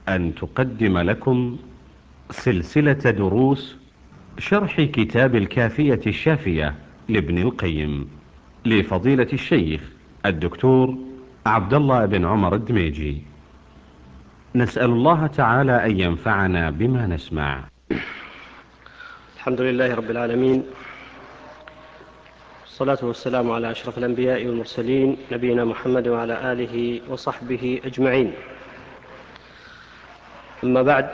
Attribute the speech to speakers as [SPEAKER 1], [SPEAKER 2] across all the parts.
[SPEAKER 1] أن تقدم لكم سلسلة دروس شرح كتاب الكافية الشافية لابن القيم لفضيلة الشيخ الدكتور عبد الله بن عمر الدميجي. نسأل الله تعالى أن ينفعنا بما نسمع.
[SPEAKER 2] الحمد لله رب العالمين، والصلاة والسلام على أشرف الأنبياء والمرسلين، نبينا محمد وعلى آله وصحبه أجمعين. أما بعد،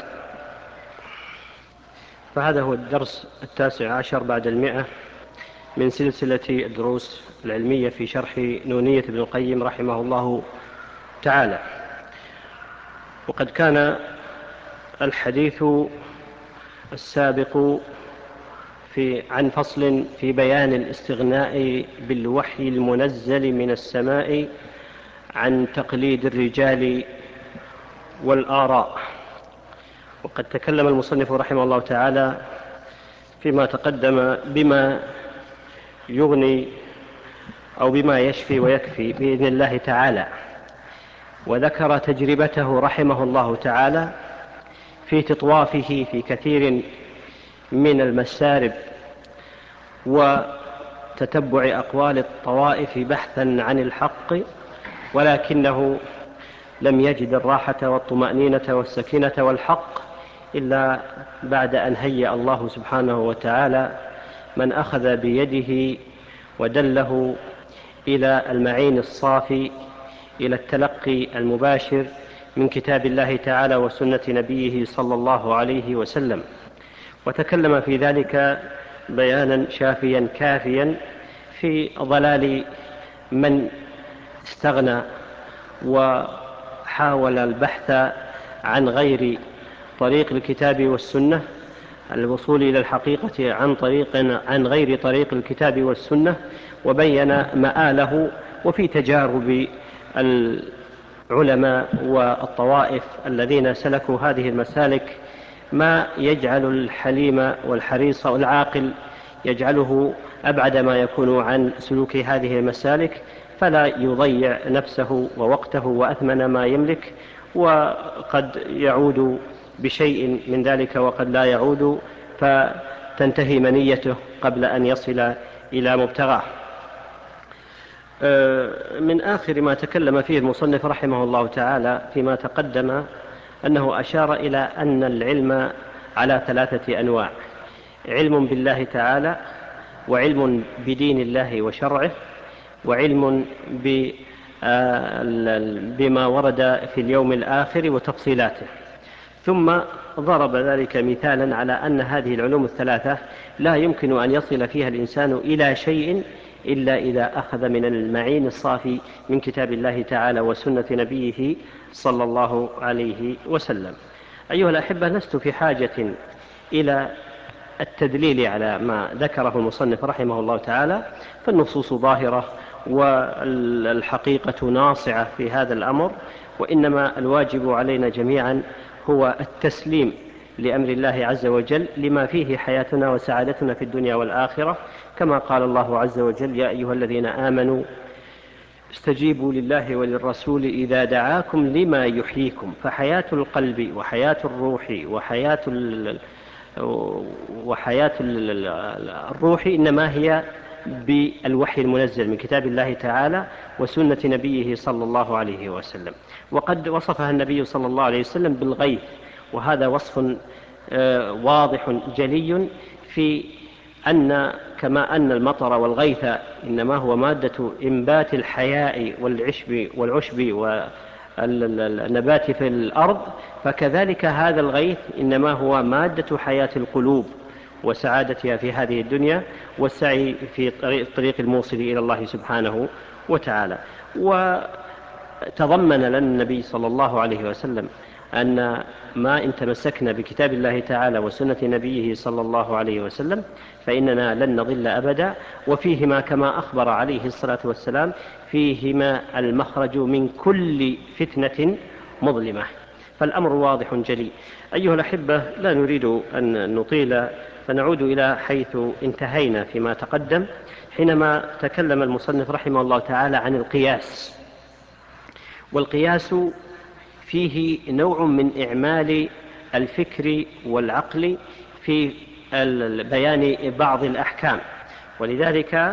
[SPEAKER 2] فهذا هو الدرس 19 بعد 100 من سلسلة الدروس العلمية في شرح نونية ابن القيم رحمه الله تعالى. وقد كان الحديث السابق عن فصل في بيان الاستغناء بالوحي المنزل من السماء عن تقليد الرجال والآراء. وقد تكلم المصنف رحمه الله تعالى فيما تقدم بما يغني أو بما يشفي ويكفي بإذن الله تعالى، وذكر تجربته رحمه الله تعالى في تطوافه في كثير من المسارب وتتبع أقوال الطوائف بحثا عن الحق، ولكنه لم يجد الراحة والطمأنينة والسكينة والحق إلا بعد أن هيأ الله سبحانه وتعالى من أخذ بيده ودله إلى المعين الصافي، إلى التلقي المباشر من كتاب الله تعالى وسنة نبيه صلى الله عليه وسلم. وتكلم في ذلك بيانا شافيا كافيا في ضلال من استغنى وحاول البحث عن غير طريق الكتاب والسنة، الوصول إلى الحقيقة عن غير طريق الكتاب والسنة، وبين مآله وفي تجارب العلماء والطوائف الذين سلكوا هذه المسالك ما يجعل الحليم والحريص والعاقل يجعله أبعد ما يكون عن سلوك هذه المسالك، فلا يضيع نفسه ووقته وأثمن ما يملك، وقد يعود بشيء من ذلك وقد لا يعود، فتنتهي منيته قبل أن يصل إلى مبتغاه. من آخر ما تكلم فيه المصنف رحمه الله تعالى فيما تقدم أنه أشار إلى أن العلم على 3 أنواع: علم بالله تعالى، وعلم بدين الله وشرعه، وعلم بما ورد في اليوم الآخر وتفصيلاته. ثم ضرب ذلك مثالا على أن هذه العلوم الثلاثة لا يمكن أن يصل فيها الإنسان إلى شيء إلا إذا أخذ من المعين الصافي من كتاب الله تعالى وسنة نبيه صلى الله عليه وسلم. أيها الأحبة، لست في حاجة إلى التدليل على ما ذكره المصنف رحمه الله تعالى، فالنصوص ظاهرة والحقيقة ناصعة في هذا الأمر، وإنما الواجب علينا جميعا هو التسليم لأمر الله عز وجل لما فيه حياتنا وسعادتنا في الدنيا والآخرة، كما قال الله عز وجل: يا أيها الذين آمنوا استجيبوا لله وللرسول إذا دعاكم لما يحييكم. فحياة القلب وحياة الروح وحياة الروح إنما هي بالوحي المنزل من كتاب الله تعالى وسنة نبيه صلى الله عليه وسلم. وقد وصفها النبي صلى الله عليه وسلم بالغيث، وهذا وصف واضح جلي في أن كما أن المطر والغيث إنما هو مادة إنبات الحياء والعشب والنبات في الأرض، فكذلك هذا الغيث إنما هو مادة حياة القلوب وسعادتها في هذه الدنيا والسعي في طريق الموصل إلى الله سبحانه وتعالى. وتضمن لنا النبي صلى الله عليه وسلم أن ما إن تمسكنا بكتاب الله تعالى وسنة نبيه صلى الله عليه وسلم فإننا لن نضل أبدا، وفيهما كما أخبر عليه الصلاة والسلام فيهما المخرج من كل فتنة مظلمة. فالأمر واضح جلي. أيها الأحبة، لا نريد أن نطيل، فنعود إلى حيث انتهينا فيما تقدم، حينما تكلم المصنف رحمه الله تعالى عن القياس. والقياس فيه نوع من إعمال الفكر والعقل في بيان بعض الأحكام. ولذلك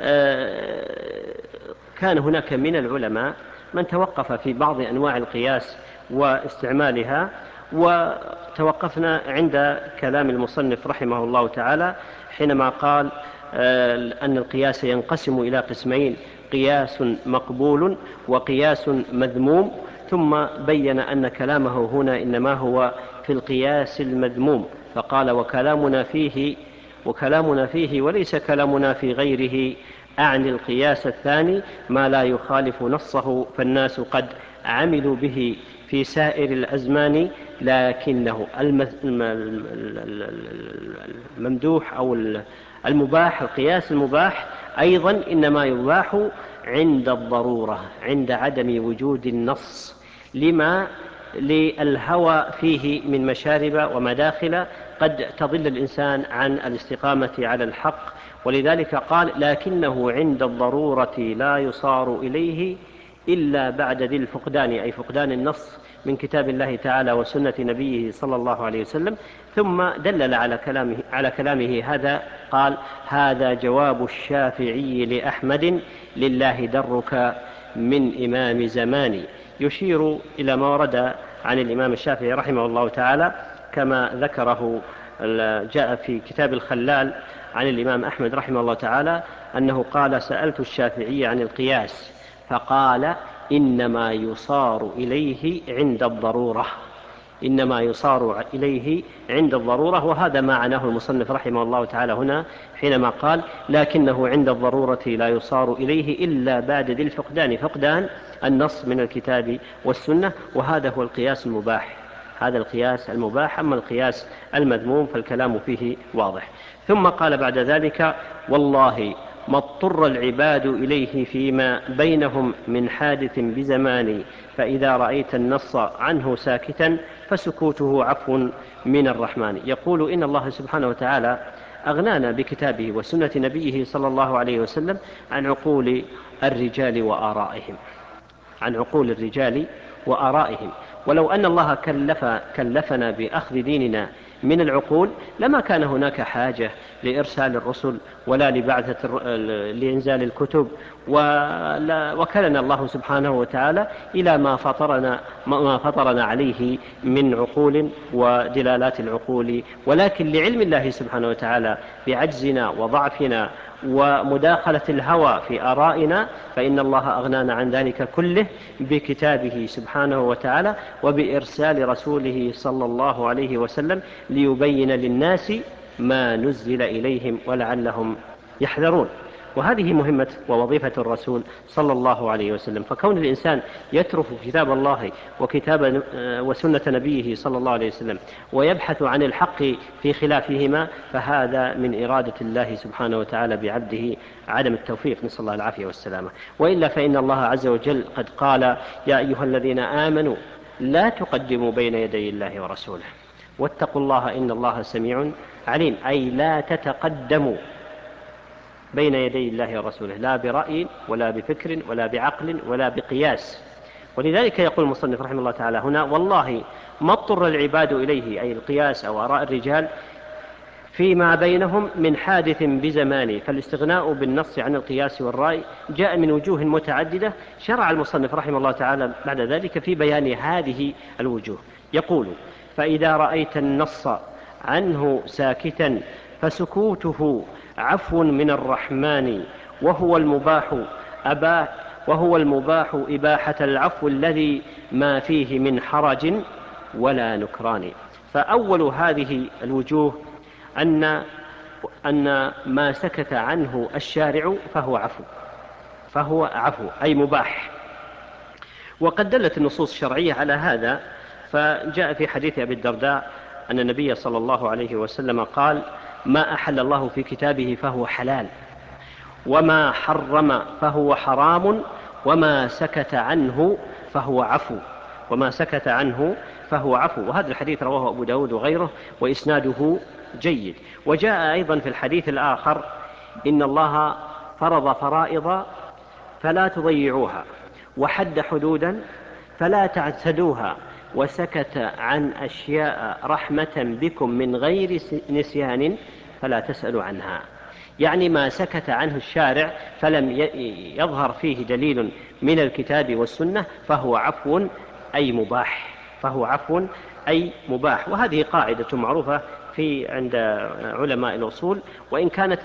[SPEAKER 2] كان هناك من العلماء من توقف في بعض أنواع القياس واستعمالها، وتوقفنا عند كلام المصنف رحمه الله تعالى حينما قال أن القياس ينقسم إلى قسمين: قياس مقبول وقياس مذموم، ثم بين أن كلامه هنا إنما هو في القياس المذموم، فقال: وكلامنا فيه وليس كلامنا في غيره، أعني القياس الثاني ما لا يخالف نصه، فالناس قد عملوا به في سائر الأزمان، لكنه الممدوح أو المباح، القياس المباح أيضا إنما يباح عند الضرورة، عند عدم وجود النص، للهوى فيه من مشارب ومداخل قد تضل الإنسان عن الاستقامة على الحق. ولذلك قال: لكنه عند الضرورة لا يصار إليه إلا بعد ذي الفقدان، أي فقدان النص من كتاب الله تعالى وسنة نبيه صلى الله عليه وسلم. ثم دلل على كلامه هذا، قال: هذا جواب الشافعي لأحمد، لله درك من إمام زماني، يشير إلى ما ورد عن الإمام الشافعي رحمه الله تعالى كما ذكره جاء في كتاب الخلال عن الإمام أحمد رحمه الله تعالى أنه قال: سألت الشافعي عن القياس فقال: إنما يصار إليه عند الضرورة، إنما يصار إليه عند الضرورة. وهذا ما عناه المصنف رحمه الله تعالى هنا حينما قال: لكنه عند الضرورة لا يصار إليه إلا بعد ذي الفقدان، فقدان النص من الكتاب والسنة. وهذا هو القياس المباح، هذا القياس المباح. أما القياس المذموم فالكلام فيه واضح. ثم قال بعد ذلك: والله ما اضطر العباد إليه فيما بينهم من حادث بزمان، فإذا رأيت النص عنه ساكتا فسكوته عفو من الرحمن. يقول: إن الله سبحانه وتعالى أغنانا بكتابه وسنة نبيه صلى الله عليه وسلم عن عقول الرجال وآرائهم، عن عقول الرجال وآرائهم. ولو أن الله كلفنا بأخذ ديننا من العقول لما كان هناك حاجة لإرسال الرسل ولا لإنزال الكتب، وكلنا الله سبحانه وتعالى إلى ما فطرنا عليه من عقول ودلالات العقول. ولكن لعلم الله سبحانه وتعالى بعجزنا وضعفنا ومداخلة الهوى في آرائنا، فإن الله أغنانا عن ذلك كله بكتابه سبحانه وتعالى وبإرسال رسوله صلى الله عليه وسلم ليبين للناس ما نزل إليهم ولعلهم يحذرون. وهذه مهمة ووظيفة الرسول صلى الله عليه وسلم. فكون الإنسان يترك كتاب الله وسنة نبيه صلى الله عليه وسلم ويبحث عن الحق في خلافهما، فهذا من إرادة الله سبحانه وتعالى بعبده عدم التوفيق، نسأل الله العافية والسلامة. وإلا فإن الله عز وجل قد قال: يا أيها الذين آمنوا لا تقدموا بين يدي الله ورسوله واتقوا الله إن الله سميع عليم، أي لا تتقدموا بين يدي الله ورسوله، لا برأي ولا بفكر ولا بعقل ولا بقياس. ولذلك يقول المصنف رحمه الله تعالى هنا: والله ما اضطر العباد إليه، أي القياس أو آراء الرجال، فيما بينهم من حادث بزمان. فالاستغناء بالنص عن القياس والرأي جاء من وجوه متعددة، شرع المصنف رحمه الله تعالى بعد ذلك في بيان هذه الوجوه. يقول: فإذا رأيت النص عنه ساكتا فسكوته عفو من الرحمن، وهو المباح إباحة العفو الذي ما فيه من حرج ولا نكران. فأول هذه الوجوه أن ما سكت عنه الشارع فهو عفو أي مباح. وقد دلت النصوص الشرعية على هذا، فجاء في حديث أبي الدرداء أن النبي صلى الله عليه وسلم قال: ما أحل الله في كتابه فهو حلال، وما حرم فهو حرام، وما سكت عنه فهو عفو، وما سكت عنه فهو عفو. وهذا الحديث رواه أبو داود وغيره وإسناده جيد. وجاء أيضا في الحديث الآخر: إن الله فرض فرائض فلا تضيعوها، وحد حدودا فلا تعتدوها وسكت عن أشياء رحمة بكم من غير نسيان فلا تسألوا عنها. يعني ما سكت عنه الشارع فلم يظهر فيه دليل من الكتاب والسنة فهو عفو أي مباح، فهو عفو أي مباح. وهذه قاعدة معروفة عند علماء الأصول، وإن كانت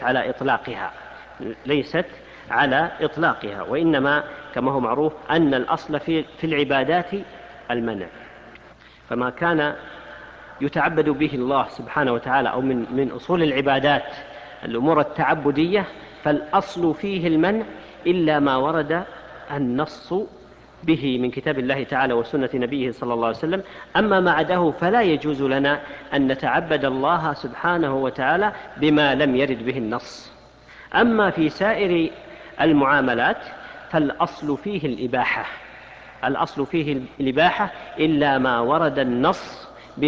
[SPEAKER 2] ليست على إطلاقها، وإنما كما هو معروف أن الأصل في العبادات المنع. فما كان يتعبد به الله سبحانه وتعالى أو من أصول العبادات الأمور التعبدية فالأصل فيه المنع إلا ما ورد النص به من كتاب الله تعالى وسنة نبيه صلى الله عليه وسلم. أما ما عداه فلا يجوز لنا أن نتعبد الله سبحانه وتعالى بما لم يرد به النص. أما في سائر المعاملات فالأصل فيه الإباحة إلا ما ورد النص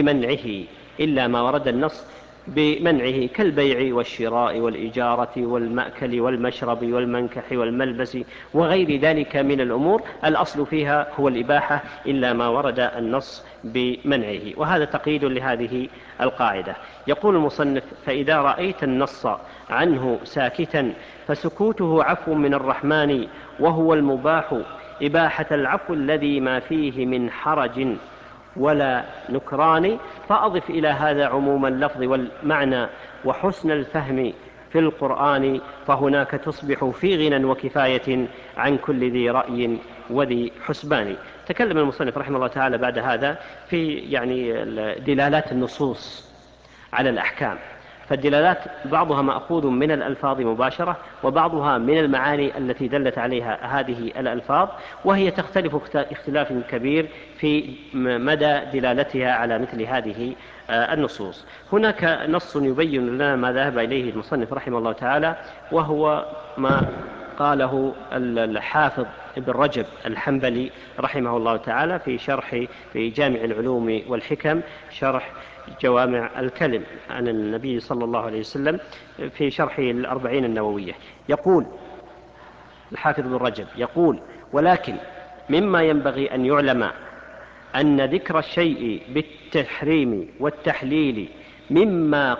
[SPEAKER 2] بمنعه كالبيع والشراء والإجارة والمأكل والمشرب والمنكح والملبس وغير ذلك من الأمور، الأصل فيها هو الإباحة إلا ما ورد النص بمنعه. وهذا تقييد لهذه القاعدة. يقول المصنف: فإذا رأيت النص عنه ساكتا فسكوته عفو من الرحمن وهو المباح إباحة العفو الذي ما فيه من حرج ولا نكران، فأضف إلى هذا عموم اللفظ والمعنى وحسن الفهم في القرآن، فهناك تصبح في غنى وكفاية عن كل ذي رأي وذي حسبان. تكلم المصنف رحمه الله تعالى بعد هذا في دلالات النصوص على الأحكام. فالدلالات بعضها مأخوذ من الألفاظ مباشرة، وبعضها من المعاني التي دلت عليها هذه الألفاظ، وهي تختلف اختلاف كبير في مدى دلالتها على مثل هذه النصوص. هناك نص يبين لنا ما ذهب إليه المصنف رحمه الله تعالى، وهو ما قاله الحافظ ابن رجب الحنبلي رحمه الله تعالى في جامع العلوم والحكم شرح جوامع الكلم عن النبي صلى الله عليه وسلم في شرح الأربعين النووية. يقول الحافظ ابن رجب ولكن مما ينبغي أن يعلم أن ذكر الشيء بالتحريم والتحليل مما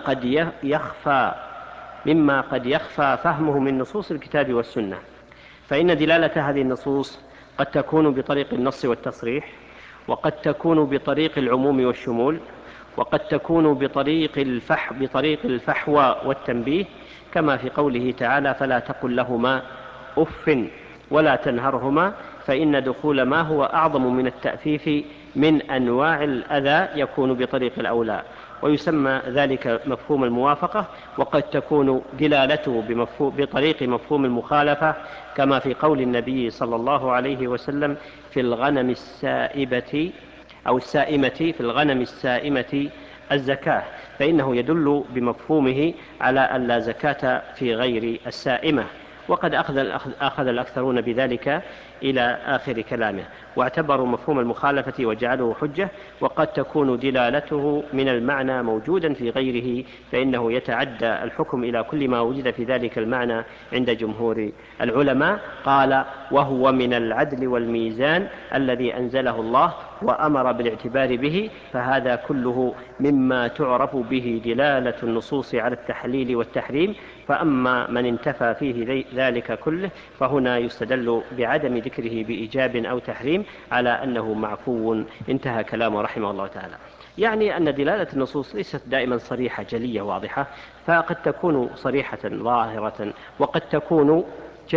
[SPEAKER 2] قد يخفى فهمه من نصوص الكتاب والسنة، فإن دلالة هذه النصوص قد تكون بطريق النص والتصريح، وقد تكون بطريق العموم والشمول، وقد تكون بطريق الفحوى والتنبيه، كما في قوله تعالى: فلا تقل لهما أف ولا تنهرهما، فإن دخول ما هو أعظم من التأفيف من أنواع الأذى يكون بطريق الأولى، ويسمى ذلك مفهوم الموافقة. وقد تكون دلالته بطريق مفهوم المخالفة، كما في قول النبي صلى الله عليه وسلم في الغنم السائمة في الغنم السائمة الزكاة، فإنه يدل بمفهومه على أن لا زكاة في غير السائمة. وقد أخذ الأكثرون بذلك إلى آخر كلامه، واعتبروا مفهوم المخالفة وجعلوه حجة. وقد تكون دلالته من المعنى موجودا في غيره، فإنه يتعدى الحكم إلى كل ما وجد في ذلك المعنى عند جمهور العلماء. قال: وهو من العدل والميزان الذي أنزله الله وأمر بالاعتبار به، فهذا كله مما تعرف به دلالة النصوص على التحليل والتحريم. فأما من انتفى فيه ذلك كله فهنا يستدل بعدم ذكره بإيجاب أو تحريم على أنه معفو. انتهى كلامه رحمه الله تعالى. يعني أن دلالة النصوص ليست دائما صريحة جلية واضحة، فقد تكون صريحة ظاهرة، وقد تكون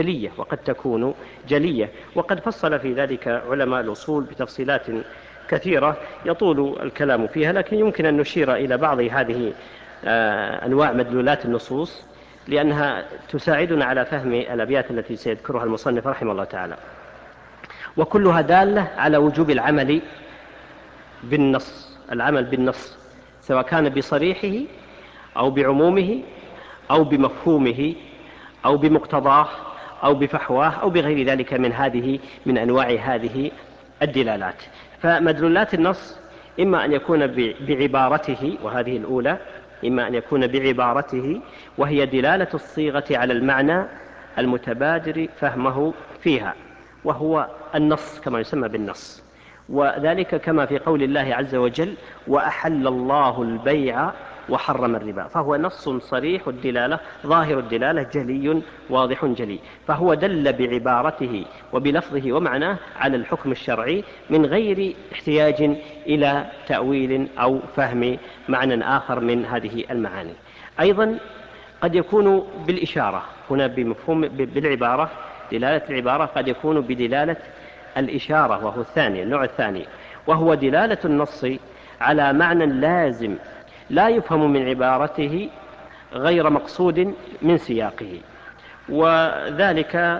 [SPEAKER 2] جلية. وقد فصل في ذلك علماء الأصول بتفصيلات كثيرة يطول الكلام فيها، لكن يمكن أن نشير إلى بعض هذه أنواع مدلولات النصوص لأنها تساعدنا على فهم الأبيات التي سيذكرها المصنف رحمه الله تعالى. وكلها دالة على وجوب العمل بالنص، سواء كان بصريحه أو بعمومه أو بمفهومه أو بمقتضاه أو بفحواه أو بغير ذلك من أنواع هذه الدلالات. فمدلولات النص إما أن يكون بعبارته، وهذه الأولى، إما أن يكون بعبارته وهي دلالة الصيغة على المعنى المتبادر فهمه فيها، وهو النص كما يسمى بالنص، وذلك كما في قول الله عز وجل: وأحل الله البيع وحرم الربا، فهو نص صريح الدلالة ظاهر الدلالة جلي واضح جلي، فهو دل بعبارته وبلفظه ومعناه على الحكم الشرعي من غير احتياج إلى تأويل أو فهم معنى آخر من هذه المعاني. أيضا قد يكون بالإشارة، هنا بمفهوم بالعبارة، دلالة العبارة قد يكون بدلالة الإشارة، وهو الثاني، النوع الثاني، وهو دلالة النص على معنى لازم لا يفهم من عبارته غير مقصود من سياقه. وذلك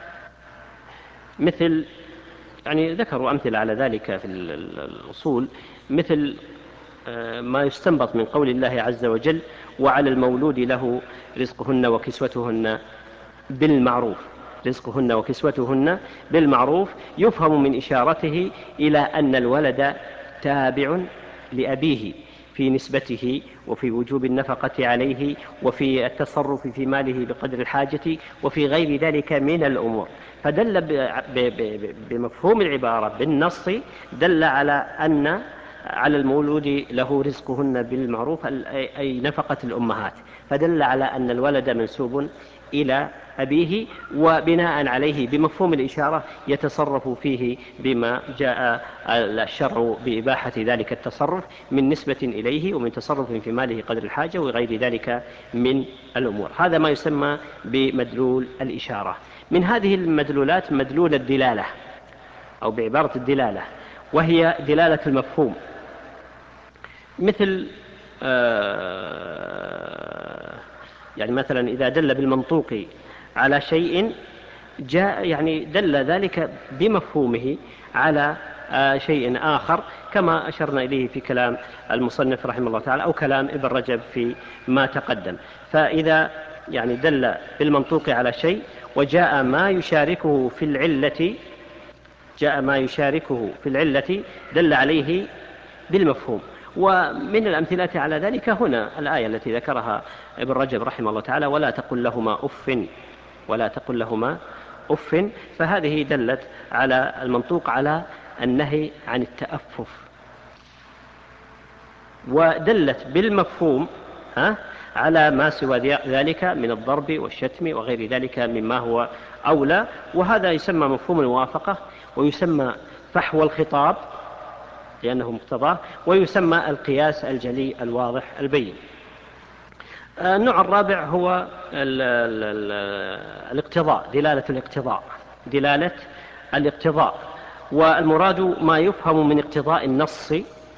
[SPEAKER 2] مثل، يعني ذكروا أمثلة على ذلك في الأصول، مثل ما يستنبط من قول الله عز وجل: وعلى المولود له رزقهن وكسوتهن بالمعروف. رزقهن وكسوتهن بالمعروف يفهم من إشارته إلى أن الولد تابع لأبيه في نسبته وفي وجوب النفقة عليه وفي التصرف في ماله بقدر الحاجة وفي غير ذلك من الأمور، فدل بمفهوم العبارة بالنص دل على أن على المولود له رزقهن بالمعروف أي نفقة الأمهات، فدل على أن الولد منسوب إلى أبيه، وبناء عليه بمفهوم الإشارة يتصرف فيه بما جاء الشرع بإباحة ذلك التصرف من نسبة إليه ومن تصرف في ماله قدر الحاجة وغير ذلك من الأمور. هذا ما يسمى بمدلول الإشارة. من هذه المدلولات مدلول الدلالة، أو بعبارة الدلالة، وهي دلالة المفهوم، مثل يعني مثلا إذا دل بالمنطوق على شيء جاء، يعني دل ذلك بمفهومه على شيء آخر، كما أشرنا إليه في كلام المصنف رحمه الله تعالى أو كلام ابن رجب في ما تقدم. فإذا يعني دل بالمنطوق على شيء وجاء ما يشاركه في العلة، دل عليه بالمفهوم. ومن الأمثلة على ذلك هنا الآية التي ذكرها ابن رجب رحمه الله تعالى: ولا تقل لهما أف، فهذه دلت على المنطوق على النهي عن التأفف، ودلت بالمفهوم على ما سوى ذلك من الضرب والشتم وغير ذلك مما هو أولى، وهذا يسمى مفهوم الموافقة، ويسمى فحوى الخطاب لأنه مقتضاه، ويسمى القياس الجلي الواضح البين. النوع الرابع هو الاقتضاء، دلالة الاقتضاء، والمراد ما يفهم من اقتضاء النص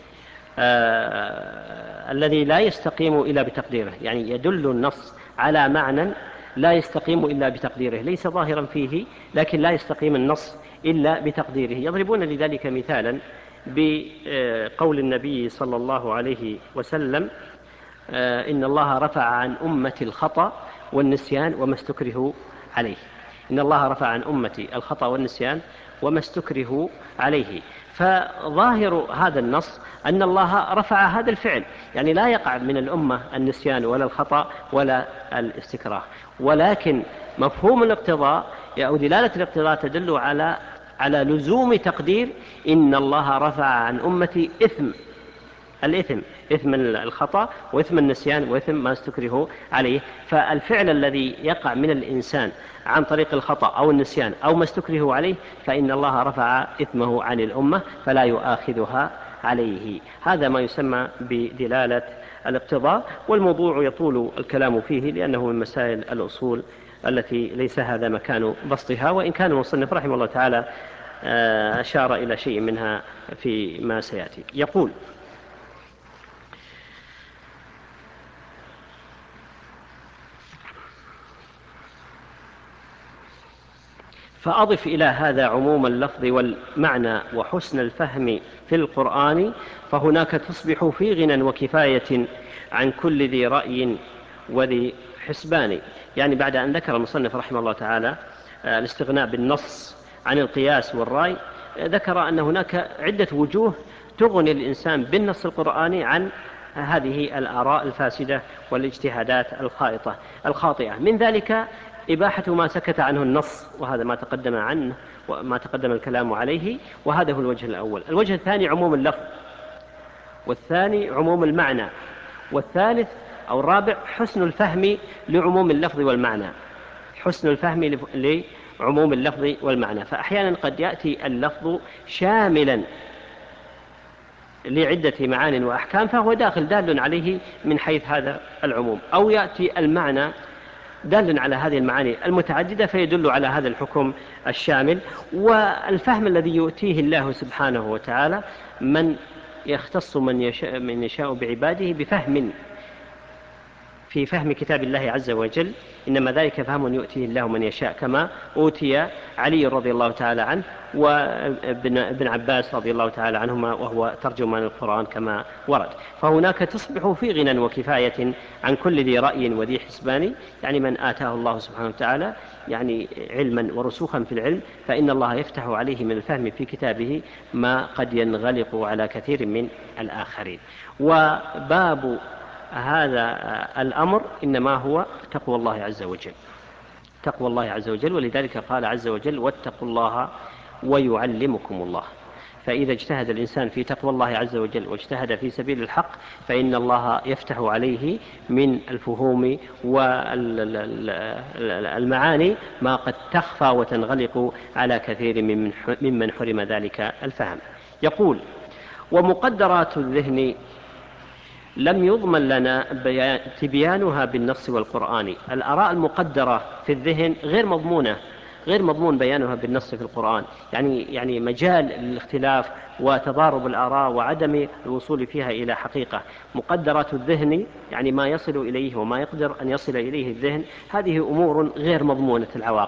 [SPEAKER 2] الذي لا يستقيم إلا بتقديره، يعني يدل النص على معنى لا يستقيم إلا بتقديره، ليس ظاهرا فيه لكن لا يستقيم النص إلا بتقديره. يضربون لذلك مثالا بقول النبي صلى الله عليه وسلم: إن الله رفع عن أمتي الخطأ والنسيان وما استكرهوا عليه. إن الله رفع عن أمتي الخطأ والنسيان وما استكرهوا عليه، فظاهر هذا النص أن الله رفع هذا الفعل، يعني لا يقع من الأمة النسيان ولا الخطأ ولا الاستكراه، ولكن مفهوم الاقتضاء أو دلالة الاقتضاء تدل على لزوم تقدير إن الله رفع عن أمتي إثم الخطأ وإثم النسيان وإثم ما استكره عليه. فالفعل الذي يقع من الإنسان عن طريق الخطأ أو النسيان أو ما استكره عليه فإن الله رفع إثمه عن الأمة فلا يؤاخذها عليه. هذا ما يسمى بدلالة الاقتضاء، والموضوع يطول الكلام فيه لأنه من مسائل الأصول التي ليس هذا مكان بسطها، وإن كان المصنف رحمه الله تعالى أشار إلى شيء منها في ما سيأتي. يقول: فأضف إلى هذا عموم اللفظ والمعنى وحسن الفهم في القرآن، فهناك تصبح في غنى وكفاية عن كل ذي رأي وذي حسبان. يعني بعد أن ذكر المصنف رحمه الله تعالى الاستغناء بالنص عن القياس والرأي، ذكر أن هناك عدة وجوه تغني الإنسان بالنص القرآني عن هذه الآراء الفاسدة والاجتهادات الخاطئة. من ذلك إباحة ما سكت عنه النص، وهذا ما تقدم عنه وما تقدم الكلام عليه، وهذا هو الوجه الأول. الوجه الثاني عموم اللفظ، والثاني عموم المعنى، والثالث أو الرابع حسن الفهم لعموم اللفظ والمعنى، حسن الفهم لعموم اللفظ والمعنى. فأحيانا قد يأتي اللفظ شاملا لعدة معان وأحكام فهو دال عليه من حيث هذا العموم، أو يأتي المعنى دال على هذه المعاني المتعددة فيدل على هذا الحكم الشامل. والفهم الذي يؤتيه الله سبحانه وتعالى من يختص من يشاء بعباده بفهم في فهم كتاب الله عز وجل، إنما ذلك فهم يؤتيه الله من يشاء، كما أوتي علي رضي الله تعالى عنه وابن عباس رضي الله تعالى عنهما وهو ترجمان القرآن كما ورد. فهناك تصبح في غنى وكفاية عن كل ذي رأي وذي حسبان، يعني من آتاه الله سبحانه وتعالى يعني علما ورسوخا في العلم، فإن الله يفتح عليه من الفهم في كتابه ما قد ينغلق على كثير من الآخرين. وباب هذا الأمر إنما هو تقوى الله عز وجل، تقوى الله عز وجل، ولذلك قال عز وجل واتقوا الله ويعلمكم الله. فإذا اجتهد الإنسان في تقوى الله عز وجل واجتهد في سبيل الحق فإن الله يفتح عليه من الفهوم والمعاني ما قد تخفى وتنغلق على كثير ممن حرم ذلك الفهم. يقول ومقدرات الذهن لم يضمن لنا تبيانها بالنص والقرآن. الآراء المقدرة في الذهن غير مضمون بيانها بالنص في القرآن، يعني مجال الاختلاف وتضارب الآراء وعدم الوصول فيها إلى حقيقة. مقدرات الذهن يعني ما يصل إليه وما يقدر أن يصل إليه الذهن، هذه أمور غير مضمونة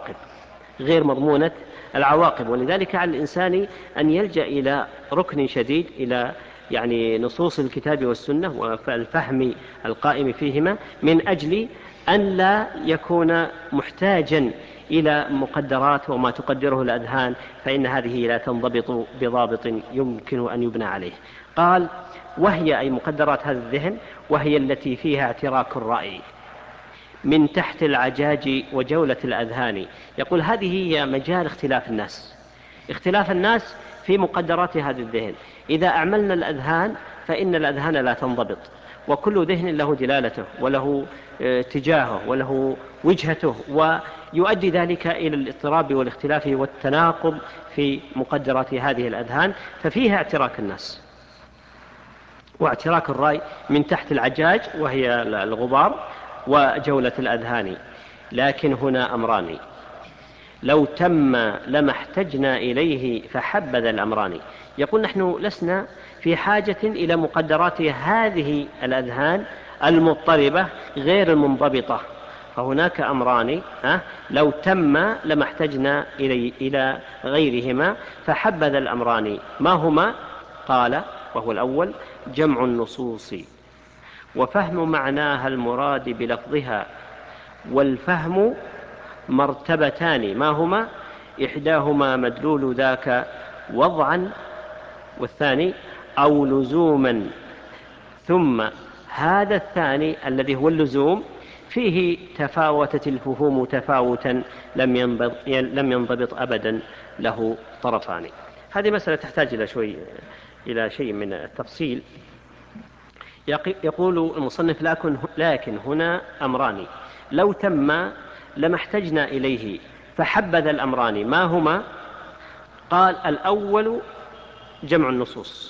[SPEAKER 2] العواقب، ولذلك على الإنسان أن يلجأ إلى ركن شديد، إلى يعني نصوص الكتاب والسنة والفهم القائم فيهما، من أجل أن لا يكون محتاجا إلى مقدرات وما تقدره الأذهان، فإن هذه لا تنضبط بضابط يمكن أن يبنى عليه. قال وهي أي مقدرات هذا الذهن، وهي التي فيها اعتراك الرأي من تحت العجاج وجولة الأذهان. يقول هذه هي مجال اختلاف الناس في مقدرات هذا الذهن. إذا أعملنا الأذهان فإن الأذهان لا تنضبط، وكل ذهن له دلالته وله اتجاهه وله وجهته، ويؤدي ذلك إلى الاضطراب والاختلاف والتناقض في مقدرات هذه الأذهان، ففيها اعتراك الناس واعتراك الرأي من تحت العجاج وهي الغبار وجولة الأذهان. لكن هنا أمران لو تم لما احتجنا إليه فحبذا الأمران. يقول نحن لسنا في حاجة إلى مقدرات هذه الأذهان المضطربة غير المنضبطة، فهناك أمران لو تم لما احتجنا إلى غيرهما فحبذا الأمران. ما هما؟ قال وهو الأول جمع النصوص وفهم معناها المراد بلفظها، والفهم مرتبتان ما هما؟ إحداهما مدلول ذاك وضعا، والثاني أو لزوما، ثم هذا الثاني الذي هو اللزوم فيه تفاوتت الفهوم تفاوتا لم ينضبط أبدا له طرفان. هذه مسألة تحتاج إلى شيء من التفصيل. يقول المصنف لكن هنا أمران لو تم لما احتجنا إليه فحبذا الأمران. ما هما؟ قال الأول جمع النصوص،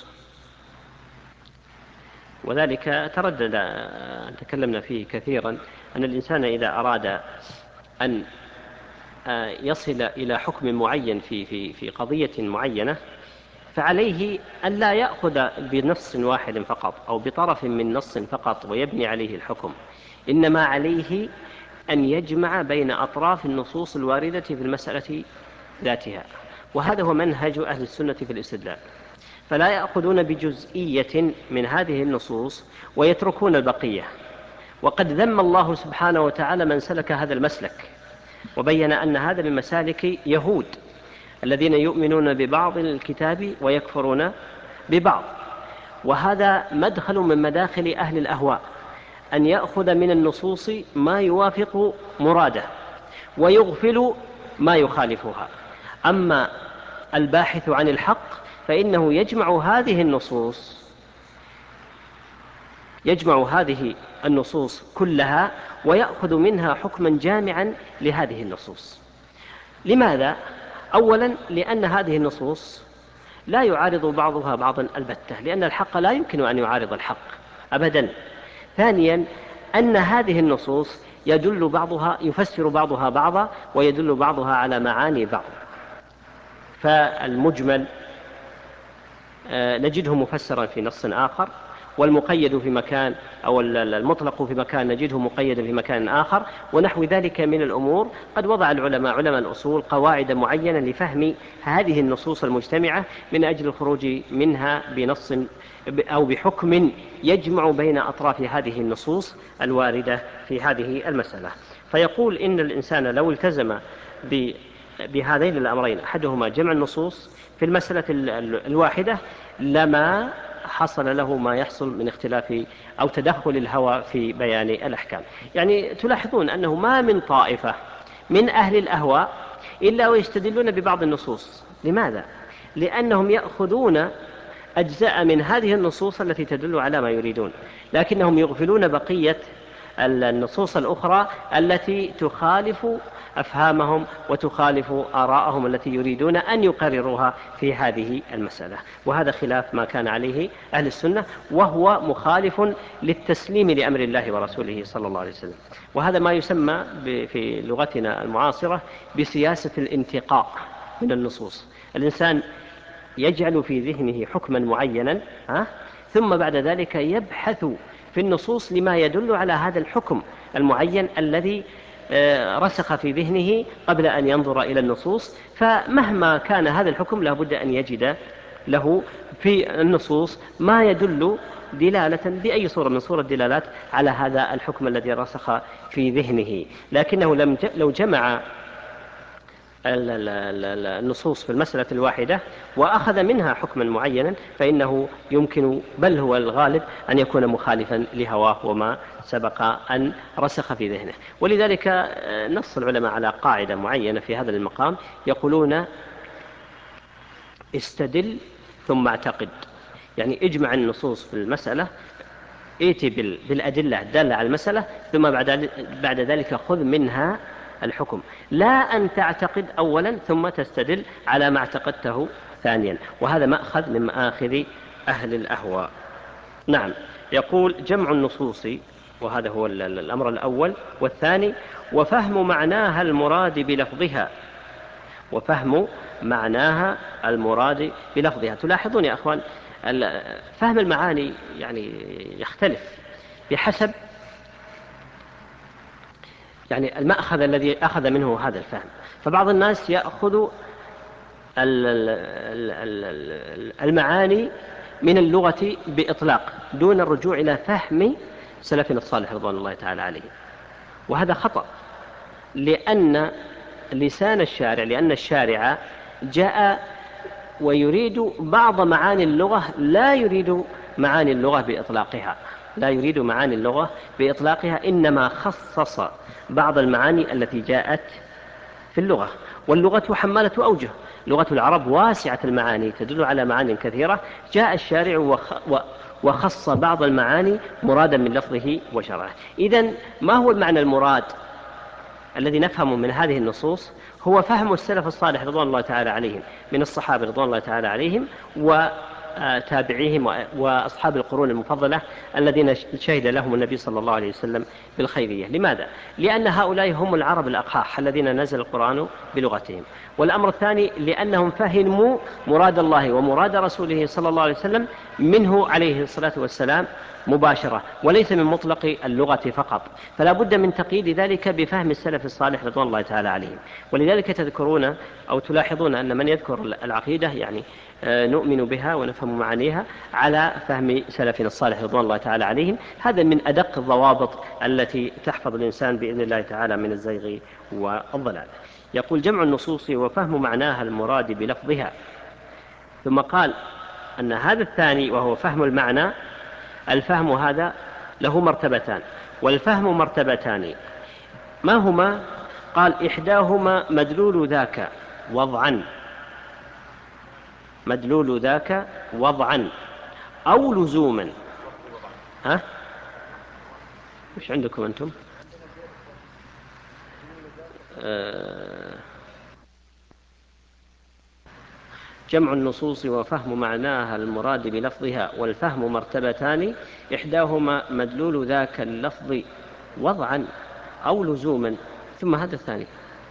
[SPEAKER 2] وذلك تردد أن تكلمنا فيه كثيرا، أن الإنسان إذا أراد أن يصل إلى حكم معين في قضية معينة فعليه أن لا يأخذ بنص واحد فقط أو بطرف من نص فقط ويبني عليه الحكم، إنما عليه أن يجمع بين أطراف النصوص الواردة في المسألة ذاتها، وهذا هو منهج أهل السنة في الاستدلال. فلا يأخذون بجزئية من هذه النصوص ويتركون البقية. وقد ذم الله سبحانه وتعالى من سلك هذا المسلك، وبين أن هذا من مسالك يهود الذين يؤمنون ببعض الكتاب ويكفرون ببعض. وهذا مدخل من مداخل أهل الأهواء، أن يأخذ من النصوص ما يوافق مراده، ويغفل ما يخالفها. أما الباحث عن الحق فإنه يجمع هذه النصوص كلها ويأخذ منها حكما جامعا لهذه النصوص. لماذا؟ أولا لأن هذه النصوص لا يعارض بعضها بعضا البتة، لأن الحق لا يمكن أن يعارض الحق أبدا. ثانيا أن هذه النصوص يفسر بعضها بعضا ويدل بعضها على معاني بعض. فالمجمل نجده مفسرا في نص آخر، والمقيد في مكان، أو المطلق في مكان نجده مقيدا في مكان آخر، ونحو ذلك من الأمور. قد وضع علماء الأصول قواعد معينة لفهم هذه النصوص المجتمعة من أجل الخروج منها بنص أو بحكم يجمع بين أطراف هذه النصوص الواردة في هذه المسألة. فيقول إن الإنسان لو التزم بهذين الأمرين، أحدهما جمع النصوص في المسألة الواحدة، لما حصل له ما يحصل من اختلاف أو تدخل الهوى في بيان الأحكام. يعني تلاحظون أنه ما من طائفة من أهل الأهواء إلا ويستدلون ببعض النصوص. لماذا؟ لأنهم يأخذون أجزاء من هذه النصوص التي تدل على ما يريدون، لكنهم يغفلون بقية النصوص الأخرى التي تخالف أفهامهم وتخالف آراءهم التي يريدون أن يقرروها في هذه المسألة. وهذا خلاف ما كان عليه أهل السنة، وهو مخالف للتسليم لأمر الله ورسوله صلى الله عليه وسلم. وهذا ما يسمى في لغتنا المعاصرة بسياسة الانتقاء من النصوص. الإنسان يجعل في ذهنه حكما معينا، ثم بعد ذلك يبحث في النصوص لما يدل على هذا الحكم المعين الذي رسخ في ذهنه قبل أن ينظر إلى النصوص. فمهما كان هذا الحكم لا بد أن يجد له في النصوص ما يدل دلالة بأي صورة من صور الدلالات على هذا الحكم الذي رسخ في ذهنه. لكنه لو جمع النصوص في المسألة الواحدة وأخذ منها حكما معينا فإنه يمكن، بل هو الغالب، أن يكون مخالفا لهواه وما سبق أن رسخ في ذهنه. ولذلك نص العلماء على قاعدة معينة في هذا المقام، يقولون استدل ثم اعتقد. يعني اجمع النصوص في المسألة، ائتي بالأدلة الدالة على المسألة، ثم بعد ذلك خذ منها الحكم، لا أن تعتقد أولا ثم تستدل على ما اعتقدته ثانيا. وهذا مأخذ من مآخذ أهل الأهواء. نعم. يقول جمع النصوص، وهذا هو الأمر الأول. والثاني وفهم معناها المراد بلفظها. وفهم معناها المراد بلفظها. تلاحظون يا أخوان فهم المعاني يعني يختلف بحسب يعني المأخذ الذي أخذ منه هذا الفهم. فبعض الناس يأخذ المعاني من اللغة بإطلاق دون الرجوع إلى فهم سلفنا الصالح رضوان الله تعالى عليه، وهذا خطأ. لأن الشارع جاء ويريد بعض معاني اللغة، لا يريد معاني اللغة بإطلاقها، إنما خصص بعض المعاني التي جاءت في اللغة. واللغة حمالة أوجه، لغة العرب واسعة المعاني تدل على معاني كثيرة. جاء الشارع وخص بعض المعاني مرادا من لفظه وشرعه. إذن ما هو المعنى المراد الذي نفهم من هذه النصوص؟ هو فهم السلف الصالح رضوان الله تعالى عليهم من الصحابة رضوان الله تعالى عليهم وتابعيهم وأصحاب القرون المفضلة الذين شهد لهم النبي صلى الله عليه وسلم بالخيرية. لماذا؟ لأن هؤلاء هم العرب الأقحاح الذين نزل القرآن بلغتهم. والأمر الثاني لأنهم فهموا مراد الله ومراد رسوله صلى الله عليه وسلم منه عليه الصلاة والسلام مباشرة، وليس من مطلق اللغة فقط. فلا بد من تقييد ذلك بفهم السلف الصالح رضوان الله تعالى عليهم. ولذلك تذكرون أو تلاحظون أن من يذكر العقيدة يعني نؤمن بها ونفهم معانيها على فهم سلفنا الصالح رضوان الله تعالى عليهم. هذا من أدق الضوابط التي تحفظ الإنسان بإذن الله تعالى من الزيغ والضلال. يقول جمع النصوص وفهم معناها المراد بلفظها. ثم قال أن هذا الثاني وهو فهم المعنى، الفهم هذا له مرتبتان، والفهم مرتبتان. ما هما؟ قال إحداهما مدلول ذاك وضعا، مدلول ذاك وضعا أو لزوما. ها؟ وش عندكم أنتم؟ جمع النصوص وفهم معناها المراد بلفظها والفهم مرتبتان، إحداهما مدلول ذاك اللفظ وضعا أو لزوما. ثم هذا الثاني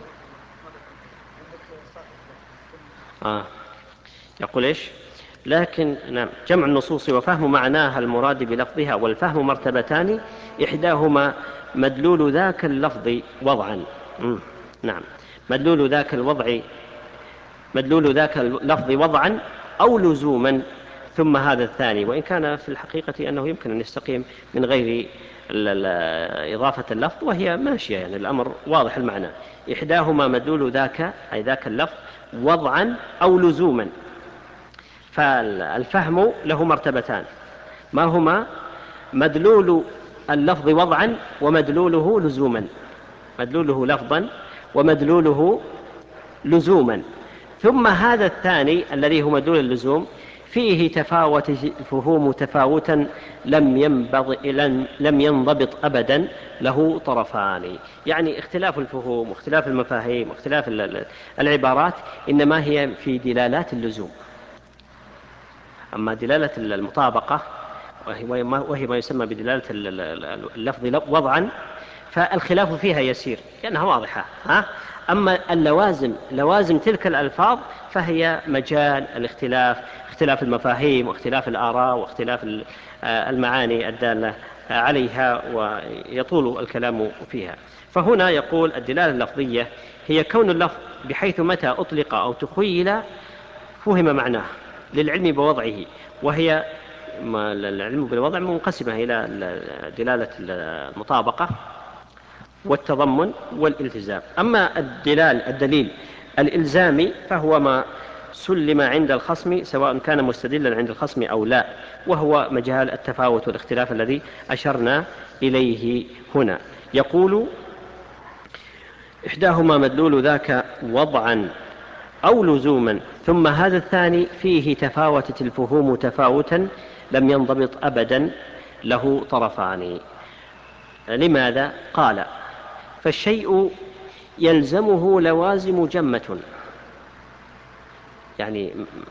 [SPEAKER 2] يقول إيش؟ لكن نعم، جمع النصوص وفهم معناها المراد بلفظها والفهم مرتبتان، إحداهما مدلول ذاك اللفظ وضعا. نعم، مدلول ذاك الوضع، مدلول ذاك اللفظ وضعا أو لزوما. ثم هذا الثاني، وإن كان في الحقيقة أنه يمكن أن يستقيم من غير إضافة اللفظ وهي ماشية، يعني الأمر واضح المعنى. إحداهما مدلول ذاك أي ذاك اللفظ وضعا أو لزوما. فالفهم له مرتبتان، ما هما؟ مدلول اللفظ وضعا ومدلوله لزوما، مدلوله لفظا ومدلوله لزوما. ثم هذا الثاني الذي هو مدلول اللزوم فيه تفاوت الفهوم تفاوتا لم ينضبط أبدا، له طرفان. يعني اختلاف الفهوم واختلاف المفاهيم واختلاف العبارات إنما هي في دلالات اللزوم. أما دلالة المطابقة وهي ما يسمى بدلالة اللفظ وضعا فالخلاف فيها يسير لأنها واضحة. أما اللوازم، لوازم تلك الألفاظ فهي مجال الاختلاف، اختلاف المفاهيم واختلاف الآراء واختلاف المعاني الدالة عليها، ويطول الكلام فيها. فهنا يقول الدلالة اللفظية هي كون اللفظ بحيث متى أطلق أو تخيل فهم معناه للعلم بوضعه، وهي العلم بالوضع منقسمة إلى دلالة المطابقة والتضمن والالتزام. أما الدليل الإلزامي فهو ما سلم عند الخصم سواء كان مستدلا عند الخصم أو لا، وهو مجال التفاوت والاختلاف الذي أشرنا إليه هنا. يقول إحداهما مدلول ذاك وضعا أو لزوما، ثم هذا الثاني فيه تفاوتت الفهوم تفاوتا لم ينضبط أبدا، له طرفان. لماذا؟ قال فالشيء يلزمه لوازم جمة، يعني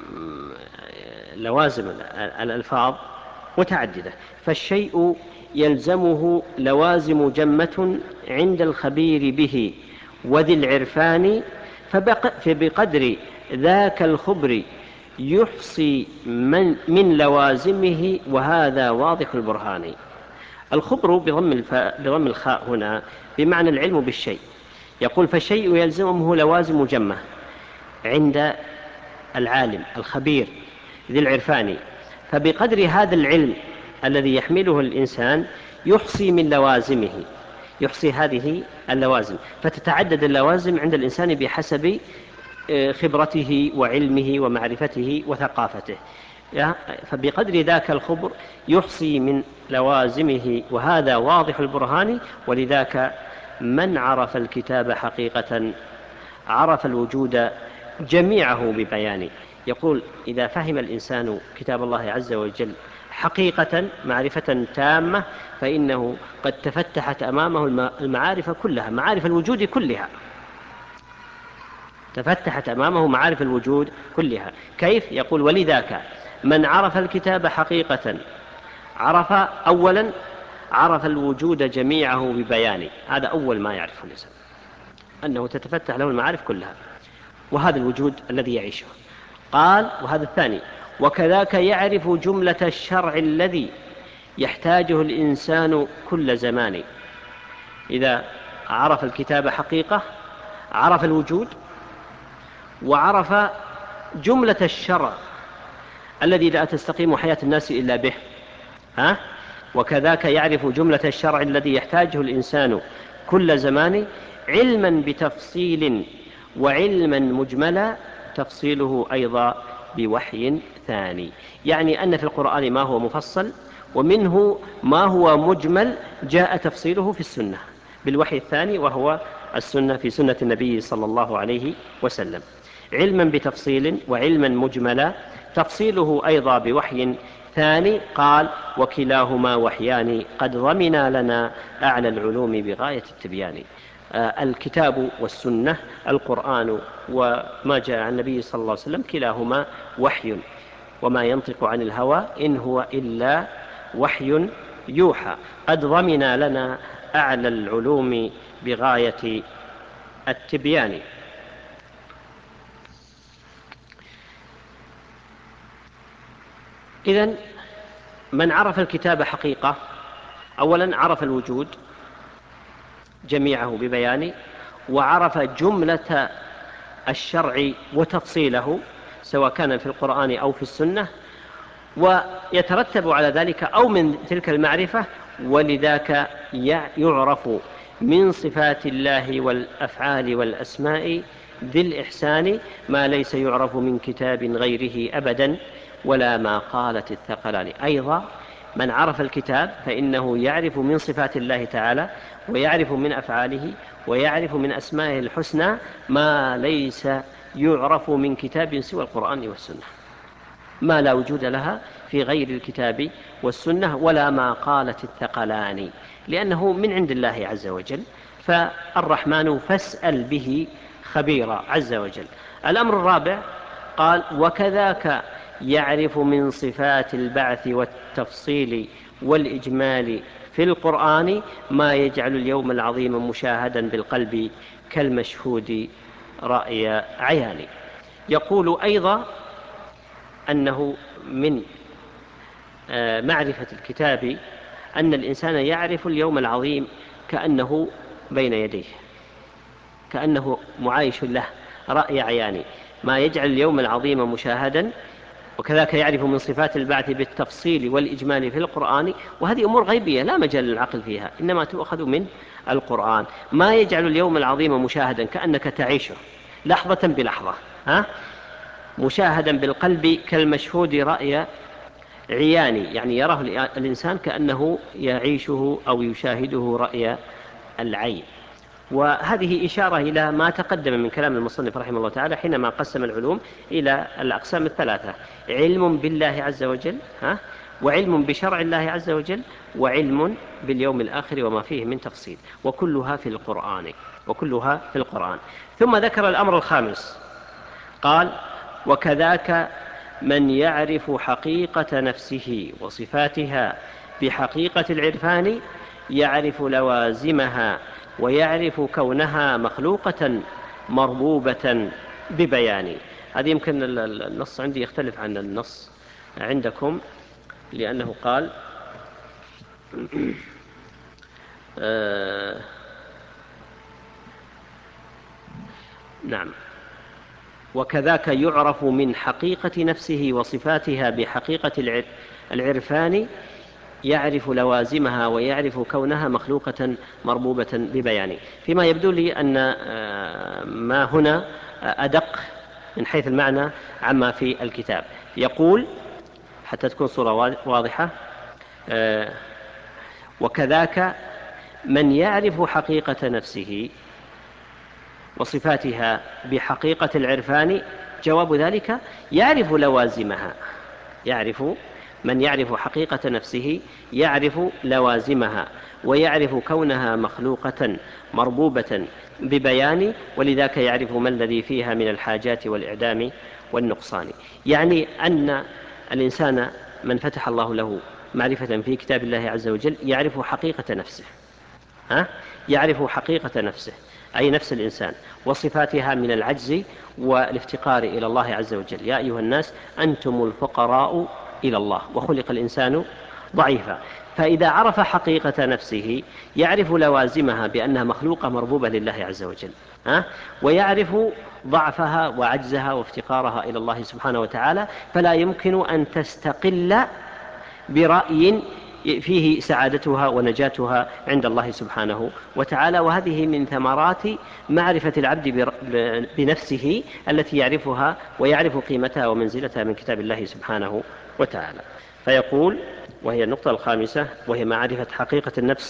[SPEAKER 2] لوازم الألفاظ متعددة. فالشيء يلزمه لوازم جمة عند الخبير به وذي العرفان، فبقدر ذاك الخبر يحصي من لوازمه، وهذا واضح البرهان. الخبر بضم الخاء هنا بمعنى العلم بالشيء. يقول فالشيء يلزمه لوازم جمة عند العالم الخبير ذي العرفان، فبقدر هذا العلم الذي يحمله الإنسان يحصي من لوازمه، يحصي هذه اللوازم، فتتعدد اللوازم عند الإنسان بحسب خبرته وعلمه ومعرفته وثقافته. فبقدر ذاك الخبر يحصي من لوازمه، وهذا واضح البرهان. ولذاك من عرف الكتاب حقيقة عرف الوجود جميعه ببيان. يقول إذا فهم الإنسان كتاب الله عز وجل حقيقة معرفة تامة فإنه قد تفتحت أمامه المعارف كلها، معارف الوجود كلها، تفتحت أمامه معارف الوجود كلها. كيف؟ يقول ولذاك من عرف الكتاب حقيقة عرف أولا عرف الوجود جميعه ببيان. هذا أول ما يعرفه الإنسان، أنه تتفتح له المعارف كلها، وهذا الوجود الذي يعيشه. قال وهذا الثاني وكذاك يعرف جملة الشرع الذي يحتاجه الإنسان كل زمان. إذا عرف الكتاب حقيقة عرف الوجود وعرف جملة الشرع الذي لا تستقيم حياة الناس إلا به. وكذاك يعرف جملة الشرع الذي يحتاجه الإنسان كل زمان، علما بتفصيل وعلما مجملا تفصيله أيضا بوحي ثاني. يعني أن في القرآن ما هو مفصل، ومنه ما هو مجمل جاء تفصيله في السنة بالوحي الثاني وهو السنة في سنة النبي صلى الله عليه وسلم، علما بتفصيل وعلما مجملا. تفصيله أيضا بوحي ثاني، قال: وكلاهما وحيان قد ضمنا لنا أعلى العلوم بغاية التبيان. الكتاب والسنة، القرآن وما جاء عن النبي صلى الله عليه وسلم، كلاهما وحي، وما ينطق عن الهوى إن هو إلا وحي يوحى، قد ضمنا لنا أعلى العلوم بغاية التبيان. إذن من عرف الكتاب حقيقة، أولا عرف الوجود جميعه ببيانه، وعرف جملة الشرع وتفصيله سواء كان في القرآن أو في السنة، ويترتب على ذلك أو من تلك المعرفة ولذاك يعرف من صفات الله والأفعال والأسماء ذي الإحسان ما ليس يعرف من كتاب غيره أبدا ولا ما قالت الثقلان. أيضا من عرف الكتاب فإنه يعرف من صفات الله تعالى، ويعرف من أفعاله، ويعرف من أسمائه الحسنى ما ليس يعرف من كتاب سوى القرآن والسنة، ما لا وجود لها في غير الكتاب والسنة، ولا ما قالت الثقلان، لأنه من عند الله عز وجل، فالرحمن فاسأل به خبيرا عز وجل. الأمر الرابع قال: وكذاك يعرف من صفات البعث والتفصيل والإجمال في القرآن ما يجعل اليوم العظيم مشاهدا بالقلب كالمشهود رأي عيان. يقول أيضا أنه من معرفة الكتاب أن الإنسان يعرف اليوم العظيم كأنه بين يديه، كأنه معايش له رأي عيان، ما يجعل اليوم العظيم مشاهدا. وكذلك يعرف من صفات البعث بالتفصيل والإجمال في القرآن، وهذه أمور غيبية لا مجال للعقل فيها، إنما تؤخذ من القرآن. ما يجعل اليوم العظيم مشاهدا كأنك تعيشه لحظة بلحظة، مشاهدا بالقلب كالمشهود رأي عياني، يعني يراه الإنسان كأنه يعيشه أو يشاهده رأي العين. وهذه إشارة إلى ما تقدم من كلام المصنف رحمه الله تعالى حينما قسم العلوم إلى الأقسام الثلاثة: علم بالله عز وجل، وعلم بشرع الله عز وجل، وعلم باليوم الآخر وما فيه من تفصيل، وكلها في القرآن. ثم ذكر الأمر الخامس، قال: وكذاك من يعرف حقيقة نفسه وصفاتها بحقيقة العرفان يعرف لوازمها ويعرف كونها مخلوقة مربوبة ببيان. هذه يمكن النص عندي يختلف عن النص عندكم، لأنه قال نعم: وكذاك يعرف من حقيقة نفسه وصفاتها بحقيقة العرفان يعرف لوازمها ويعرف كونها مخلوقة مربوبة ببيان. فيما يبدو لي أن ما هنا أدق من حيث المعنى عما في الكتاب. يقول حتى تكون صورة واضحة: وكذاك من يعرف حقيقة نفسه وصفاتها بحقيقة العرفان، جواب ذلك يعرف لوازمها. من يعرف حقيقة نفسه يعرف لوازمها ويعرف كونها مخلوقة مربوبة ببيان، ولذاك يعرف ما الذي فيها من الحاجات والإعدام والنقصان. يعني أن الإنسان من فتح الله له معرفة في كتاب الله عز وجل يعرف حقيقة نفسه، يعرف حقيقة نفسه أي نفس الإنسان، وصفاتها من العجز والافتقار إلى الله عز وجل. يا أيها الناس أنتم الفقراء إلى الله وخلق الإنسان ضعيفا. فإذا عرف حقيقة نفسه يعرف لوازمها بأنها مخلوقة مربوبة لله عز وجل، ويعرف ضعفها وعجزها وافتقارها إلى الله سبحانه وتعالى، فلا يمكن أن تستقل برأي فيه سعادتها ونجاتها عند الله سبحانه وتعالى. وهذه من ثمرات معرفة العبد بنفسه التي يعرفها ويعرف قيمتها ومنزلتها من كتاب الله سبحانه وتعالى. فيقول، وهي النقطة الخامسة، وهي معرفة حقيقة النفس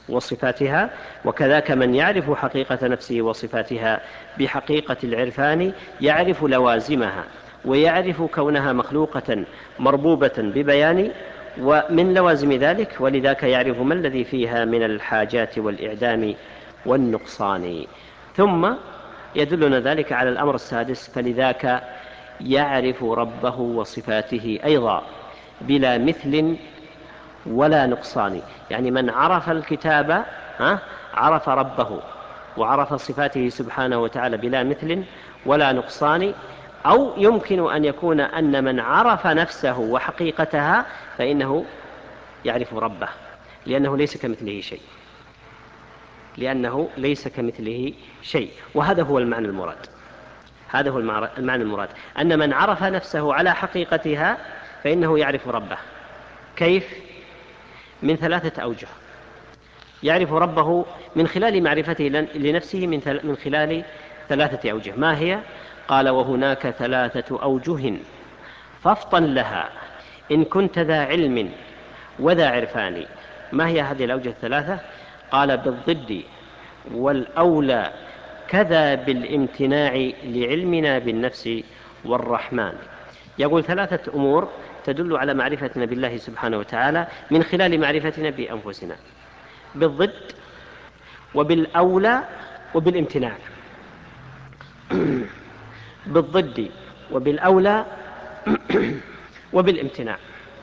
[SPEAKER 2] وصفاتها، وكذاك من يعرف حقيقة نفسه وصفاتها بحقيقة العرفان يعرف لوازمها، ويعرف كونها مخلوقة مربوبة ببيان ومن لوازم ذلك، ولذاك يعرف ما الذي فيها من الحاجات والإعدام والنقصان. ثم يدلنا ذلك على الأمر السادس: فلذاك يعرف ربه وصفاته أيضا بلا مثل ولا نقصان. يعني من عرف الكتاب عرف ربه وعرف صفاته سبحانه وتعالى بلا مثل ولا نقصان. أو يمكن أن يكون أن من عرف نفسه وحقيقتها فإنه يعرف ربه، لأنه ليس كمثله شيء، لأنه ليس كمثله شيء. وهذا هو المعنى المراد، هذا هو المعنى المراد، أن من عرف نفسه على حقيقتها فإنه يعرف ربه. كيف؟ من 3 أوجه. يعرف ربه من خلال معرفته لنفسه من خلال 3 أوجه. ما هي؟ قال: وهناك 3 أوجه فافطن لها إن كنت ذا علم وذا عرفان. ما هي هذه الأوجه 3؟ قال: بالضد والأولى كذا بالامتناع لعلمنا بالنفس والرحمن. يقول 3 أمور تدل على معرفتنا بالله سبحانه وتعالى من خلال معرفتنا بأنفسنا: بالضد وبالأولى وبالامتناع. بالضد وبالأولى وبالامتناع.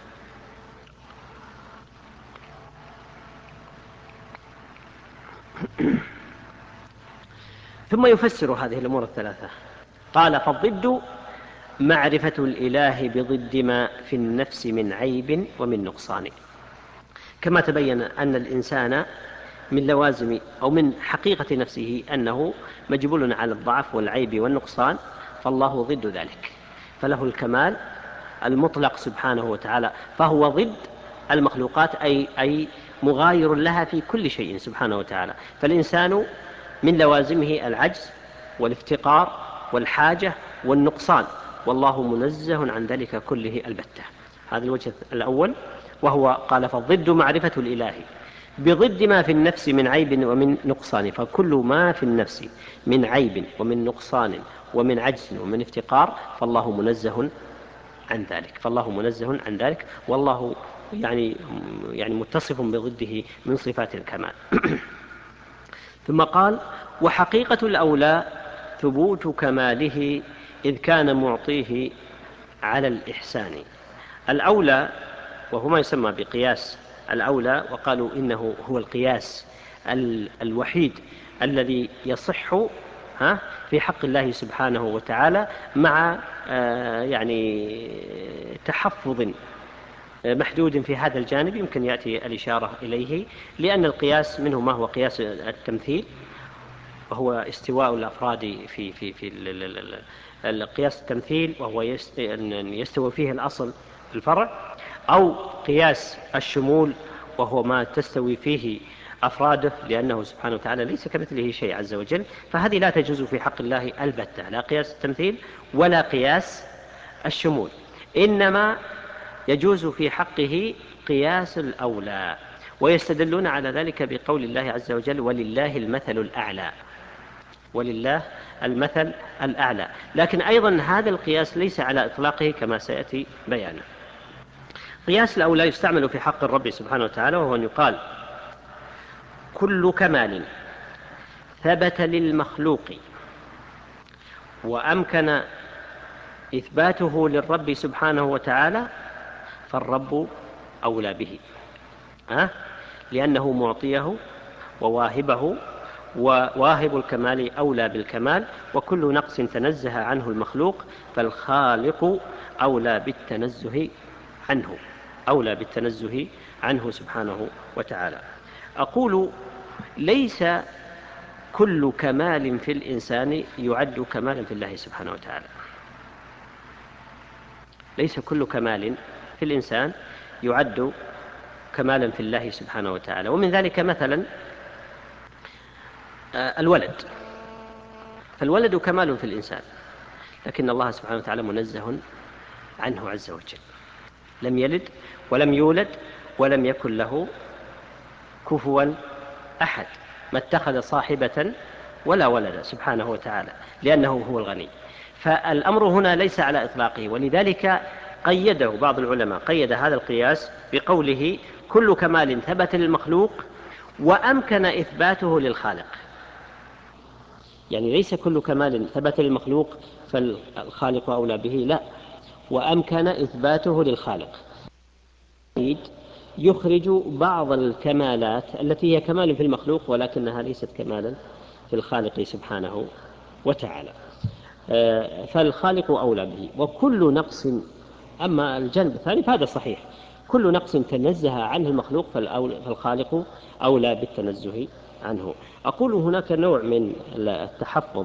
[SPEAKER 2] ثم يفسر هذه الأمور ال3. قال: فالضد معرفة الإله بضد ما في النفس من عيب ومن نقصان. كما تبين أن الإنسان من لوازم أو من حقيقة نفسه أنه مجبول على الضعف والعيب والنقصان، فالله ضد ذلك، فله الكمال المطلق سبحانه وتعالى، فهو ضد المخلوقات، أي مغاير لها في كل شيء سبحانه وتعالى. فالإنسان من لوازمه العجز والافتقار والحاجة والنقصان، والله منزه عن ذلك كله البتة. هذا الوجه الأول، وهو قال: فالضد معرفة الإله بضد ما في النفس من عيب ومن نقصان. فكل ما في النفس من عيب ومن نقصان ومن عجز ومن افتقار فالله منزه عن ذلك، فالله منزه عن ذلك، والله يعني متصف بضده من صفات الكمال. ثم قال: وحقيقة الأولى ثبوت كماله إذ كان معطيه على الإحسان. الأولى وهو ما يسمى بقياس الأولى، وقالوا إنه هو القياس الوحيد الذي يصح في حق الله سبحانه وتعالى، مع تحفظ محدود في هذا الجانب يمكن يأتي الإشارة إليه، لأن القياس منه ما هو قياس التمثيل، وهو استواء الأفراد في القياس التمثيل، وهو يستوي فيه الأصل الفرع، أو قياس الشمول وهو ما تستوي فيه أفراده، لأنه سبحانه وتعالى ليس كمثله شيء عز وجل. فهذه لا تجوز في حق الله البتة، لا قياس التمثيل ولا قياس الشمول، إنما يجوز في حقه قياس الأولى. ويستدلون على ذلك بقول الله عز وجل: ولله المثل الأعلى، ولله المثل الأعلى. لكن أيضا هذا القياس ليس على إطلاقه كما سيأتي بيانه. قياس الأولى يستعمل في حق الرب سبحانه وتعالى، وهو أن يقال: كل كمال ثبت للمخلوق وأمكن إثباته للرب سبحانه وتعالى فالرب أولى به، لأنه معطيه وواهبه، وواهب الكمال أولى بالكمال. وكل نقص تنزه عنه المخلوق فالخالق أولى بالتنزه عنه، أولى بالتنزه عنه سبحانه وتعالى. أقول: ليس كل كمال في الإنسان يعد كمالا في الله سبحانه وتعالى، ليس كل كمال في الإنسان يعد كمالا في الله سبحانه وتعالى. ومن ذلك مثلا الولد، فالولد كمال في الإنسان، لكن الله سبحانه وتعالى منزه عنه عز وجل، لم يلد ولم يولد ولم يكن له كفوا أحد، ما اتخذ صاحبة ولا ولدا سبحانه وتعالى، لأنه هو الغني. فالأمر هنا ليس على إطلاقه، ولذلك قيده بعض العلماء، قيد هذا القياس بقوله كل كمال ثبت للمخلوق وأمكن إثباته للخالق. يعني ليس كل كمال ثبت للمخلوق فالخالق أولى به، لا، وأمكن إثباته للخالق. يخرج بعض الكمالات التي هي كمال في المخلوق ولكنها ليست كمالا في الخالق سبحانه وتعالى. فالخالق أولى به، وكل نقص، أما الجانب الثاني فهذا صحيح، كل نقص تنزه عنه المخلوق فالخالق أولى بالتنزه عنه. أقول هناك نوع من التحفظ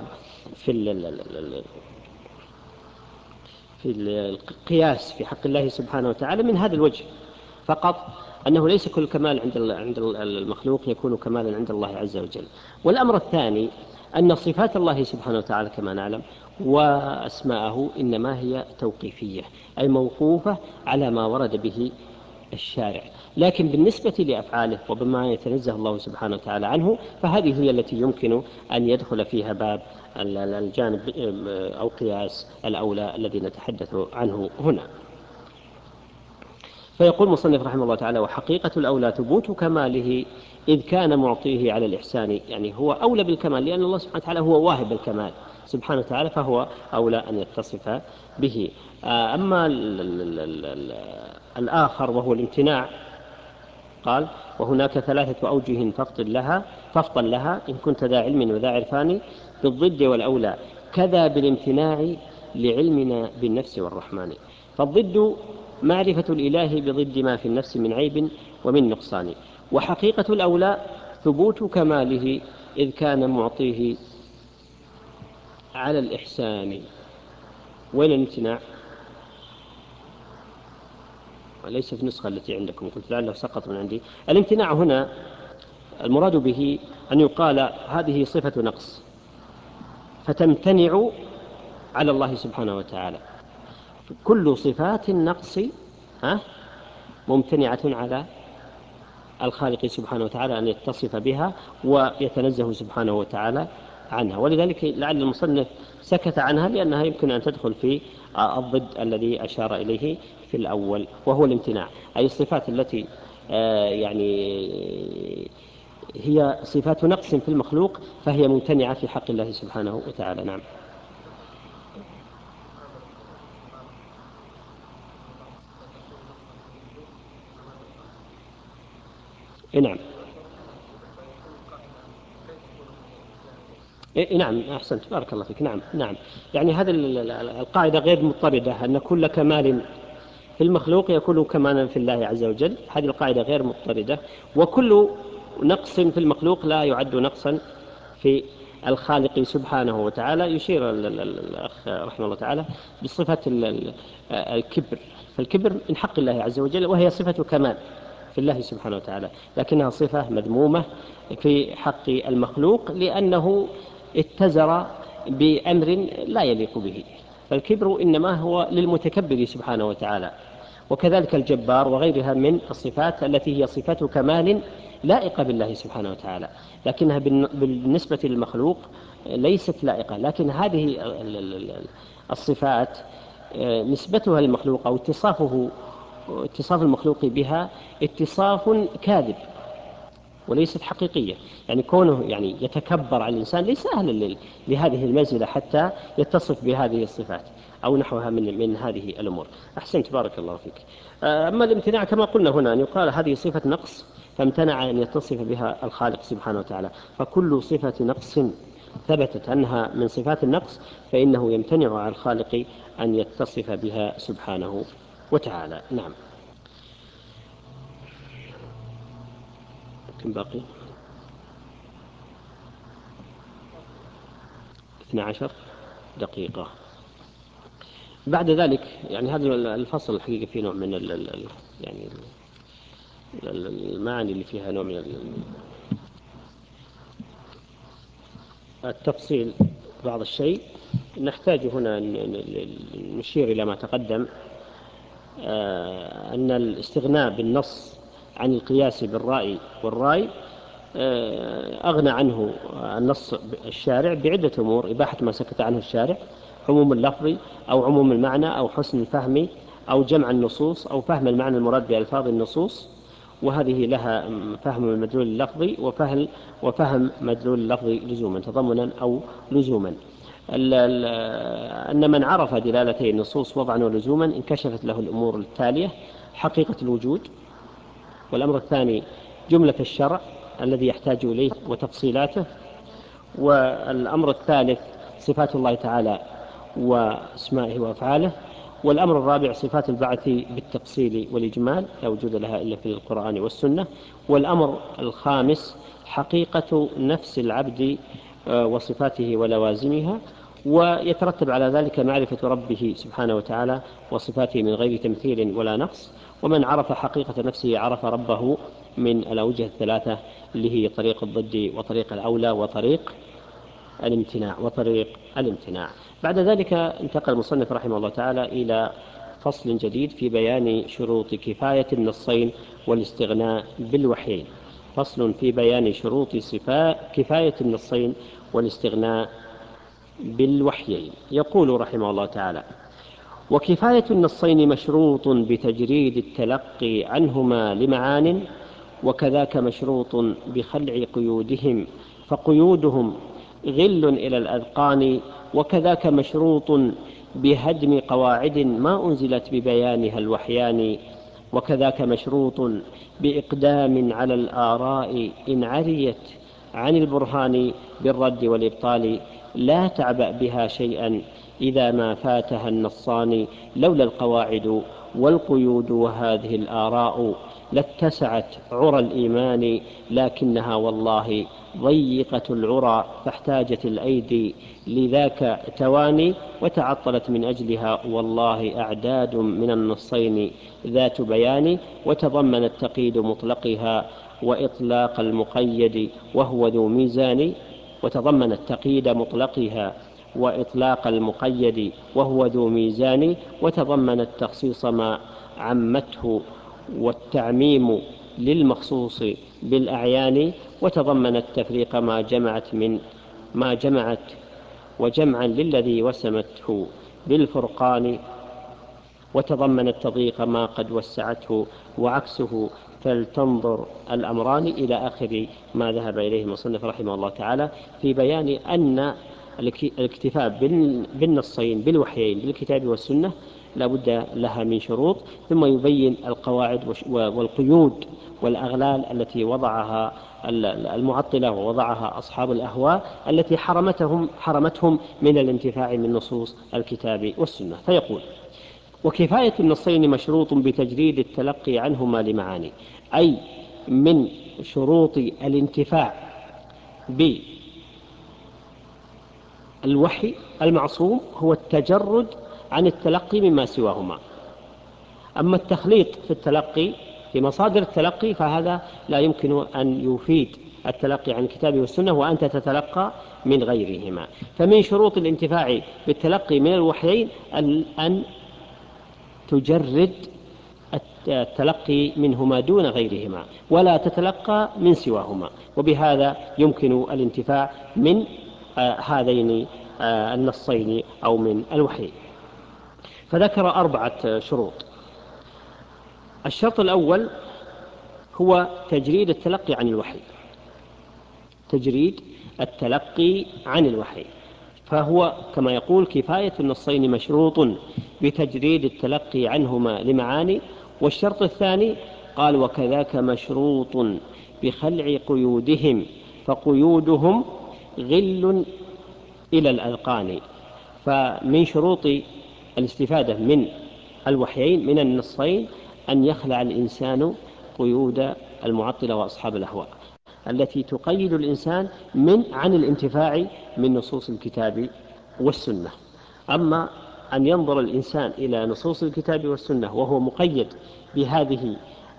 [SPEAKER 2] في القياس في حق الله سبحانه وتعالى من هذا الوجه فقط، أنه ليس كل كمال عند المخلوق يكون كمالا عند الله عز وجل. والأمر الثاني أن صفات الله سبحانه وتعالى كما نعلم وأسماءه إنما هي توقيفية، أي موقوفة على ما ورد به الشارع، لكن بالنسبة لأفعاله وبما يتنزه الله سبحانه وتعالى عنه فهذه هي التي يمكن أن يدخل فيها باب الجانب أو قياس الأولى الذي نتحدث عنه هنا. فيقول مصنف رحمه الله تعالى: وحقيقة الأولى ثبوت كماله إذ كان معطيه على الإحسان. يعني هو أولى بالكمال لأن الله سبحانه وتعالى هو واهب الكمال سبحانه وتعالى، فهو أولى أن يتصف به. أما الآخر وهو الامتناع، قال: وهناك 3 أوجه فافطن لها إن كنت ذا علم وذا عرفان بالضد والأولى كذا بالامتناع لعلمنا بالنفس والرحمن. فالضد معرفة الإله بضد ما في النفس من عيب ومن نقصان. وحقيقة الأولى ثبوت كماله إذ كان معطيه على الإحسان. وين الامتناع؟ وليس في النسخة التي عندكم، قلت لعله سقط من عندي. الامتناع هنا المراد به أن يقال هذه صفة نقص فتمتنع على الله سبحانه وتعالى. كل صفات النقص ممتنعة على الخالق سبحانه وتعالى أن يتصف بها ويتنزه سبحانه وتعالى عنها. ولذلك لعل المصنف سكت عنها لأنها يمكن أن تدخل في الضد الذي أشار إليه في الأول وهو الامتناع، أي الصفات التي يعني هي صفات نقص في المخلوق فهي ممتنعة في حق الله سبحانه وتعالى. نعم. نعم. نعم، أحسنت، بارك الله فيك. نعم. يعني هذه القاعدة غير مضطردة، أن كل كمال في المخلوق يكون كمالا في الله عز وجل، هذه القاعدة غير مضطردة. وكل نقص في المخلوق لا يعد نقصا في الخالق سبحانه وتعالى. يشير الأخ رحمه الله تعالى بصفة الكبر، فالكبر من حق الله عز وجل وهي صفة كمال في الله سبحانه وتعالى، لكنها صفة مذمومة في حق المخلوق لأنه اتزر بأمر لا يليق به. فالكبر إنما هو للمتكبر سبحانه وتعالى، وكذلك الجبار وغيرها من الصفات التي هي صفات كمال لائقة بالله سبحانه وتعالى، لكنها بالنسبة للمخلوق ليست لائقة. لكن هذه الصفات نسبتها للمخلوق أو اتصاف المخلوق بها اتصاف كاذب وليست حقيقية. يعني كونه يعني يتكبر على الإنسان ليس أهلا لهذه المنزلة حتى يتصف بهذه الصفات أو نحوها من هذه الأمور. أحسنت، بارك الله فيك. أما الامتناع كما قلنا هنا أن يقال هذه صفة نقص فامتنع أن يتصف بها الخالق سبحانه وتعالى. فكل صفة نقص ثبتت أنها من صفات النقص فإنه يمتنع على الخالق أن يتصف بها سبحانه وتعالى. نعم. كم باقي؟ 12 دقيقة. بعد ذلك يعني هذا الفصل الحقيقة فيه نوع من يعني المعاني اللي فيها نوع من التفصيل بعض الشيء. نحتاج هنا أن نشير إلى ما تقدم، أن الاستغناء بالنص عن القياس بالرأي والرأي أغنى عنه النص الشارع بعدة أمور: إباحة ما سكت عنه الشارع، عموم اللفظ أو عموم المعنى أو حسن الفهم أو جمع النصوص أو فهم المعنى المراد بألفاظ النصوص، وهذه لها فهم المدلول اللفظي وفهم مدلول اللفظ لزوما تضمنا أو لزوما. أن من عرف دلالتي النصوص وضعا ولزوما انكشفت له الأمور التالية: حقيقة الوجود، والأمر الثاني جملة الشرع الذي يحتاج إليه وتفصيلاته، والأمر الثالث صفات الله تعالى وأسمائه وأفعاله، والأمر الرابع صفات البعث بالتفصيل والإجمال لا وجود لها إلا في القرآن والسنة، والأمر الخامس حقيقة نفس العبد وصفاته ولوازمها، ويترتب على ذلك معرفة ربه سبحانه وتعالى وصفاته من غير تمثيل ولا نقص. ومن عرف حقيقة نفسه عرف ربه من الأوجه الثلاثة اللي هي طريق الضد وطريق الأولى وطريق الامتناع. بعد ذلك انتقل المصنف رحمه الله تعالى إلى فصل جديد في بيان شروط كفاية النصين والاستغناء بالوحيين. فصل في بيان شروط كفاية النصين والاستغناء بالوحيين. يقول رحمه الله تعالى: وكفاية النصين مشروط بتجريد التلقي عنهما لمعان، وكذاك مشروط بخلع قيودهم، فقيودهم غل إلى الأذقان، وكذاك مشروط بهدم قواعد ما أنزلت ببيانها الوحيان، وكذاك مشروط بإقدام على الآراء إن عريت عن البرهان بالرد والإبطال، لا تعبأ بها شيئا إذا ما فاتها النصان، لولا القواعد والقيود وهذه الآراء لاتسعت عرى الإيمان، لكنها والله ضيقة العرى، فاحتاجت الأيدي لذاك تواني، وتعطلت من أجلها والله أعداد من النصين ذات بيان، وتضمن التقييد مطلقها وإطلاق المقيد وهو ذو ميزان، وتضمن التقييد مطلقها وإطلاق المقيد وهو ذو ميزان، وتضمن التخصيص ما عمته والتعميم للمخصوص بالأعيان، وتضمن التفريق ما جمعت وجمعا للذي وسمته بالفرقان، وتضمن التضييق ما قد وسعته وعكسه، فلتنظر الأمران إلى آخر ما ذهب إليه المصنف رحمه الله تعالى في بيان أن الاكتفاء بالنصين بالوحيين بالكتاب والسنة لا بد لها من شروط، ثم يبين القواعد والقيود والأغلال التي وضعها المعطلة ووضعها أصحاب الأهواء التي حرمتهم من الانتفاع من نصوص الكتاب والسنة. فيقول: وكفاية النصين مشروط بتجريد التلقي عنهما لمعاني، أي من شروط الانتفاع بالوحي المعصوم هو التجرد عن التلقي مما سواهما. أما التخليط في التلقي في مصادر التلقي فهذا لا يمكن أن يفيد التلقي عن الكتاب والسنة وأنت تتلقى من غيرهما. فمن شروط الانتفاع بالتلقي من الوحيين أن تجرد التلقي منهما دون غيرهما ولا تتلقى من سواهما، وبهذا يمكن الانتفاع من هذين النصين أو من الوحي. فذكر 4 شروط. الشرط الأول هو تجريد التلقي عن الوحي، تجريد التلقي عن الوحي، فهو كما يقول: كفاية النصين مشروط بتجريد التلقي عنهما لمعاني. والشرط الثاني قال: وكذاك مشروط بخلع قيودهم، فقيودهم غل إلى الأذقان. فمن شروط الاستفادة من الوحيين من النصين أن يخلع الإنسان قيود المعطلة وأصحاب الأهواء التي تقيد الإنسان عن الانتفاع من نصوص الكتاب والسنة. أما أن ينظر الإنسان إلى نصوص الكتاب والسنة وهو مقيد بهذه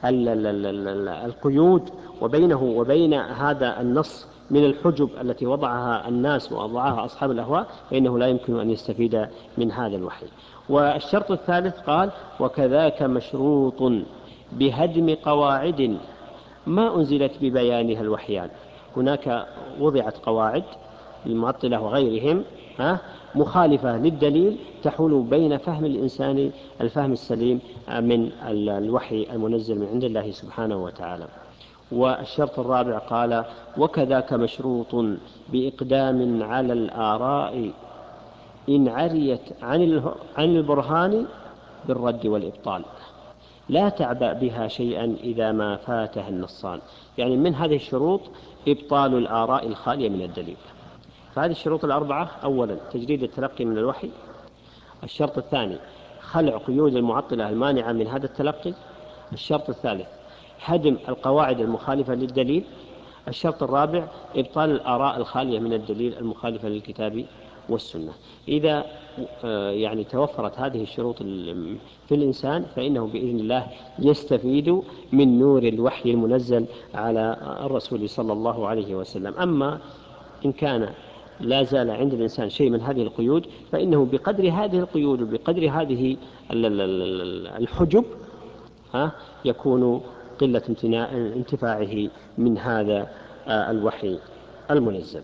[SPEAKER 2] القيود وبينه وبين هذا النص من الحجب التي وضعها الناس ووضعها أصحاب الأهواء، فإنه لا يمكن أن يستفيد من هذا الوحي. والشرط الثالث قال: وكذاك مشروط بهدم قواعد ما أنزلت ببيانها الوحيان. هناك وضعت قواعد للمعطلة وغيرهم مخالفة للدليل تحول بين فهم الإنسان الفهم السليم من الوحي المنزل من عند الله سبحانه وتعالى. والشرط الرابع قال: وكذاك مشروط بإقدام على الآراء إن عريت عن البرهان بالرد والإبطال، لا تعبأ بها شيئا إذا ما فاتها النصان. يعني من هذه الشروط إبطال الآراء الخالية من الدليل. فهذه الشروط الأربعة: أولا تجريد التلقي من الوحي. الشرط الثاني خلع قيود المعطلة المانعة من هذا التلقي. الشرط الثالث هدم القواعد المخالفة للدليل. الشرط الرابع إبطال الآراء الخالية من الدليل المخالفة للكتاب والسنة. إذا يعني توفرت هذه الشروط في الإنسان فإنه بإذن الله يستفيد من نور الوحي المنزل على الرسول صلى الله عليه وسلم. أما إن كان لا زال عند الإنسان شيء من هذه القيود فإنه بقدر هذه القيود وبقدر هذه الحجب يكون قلة انتفاعه من هذا الوحي المنزل.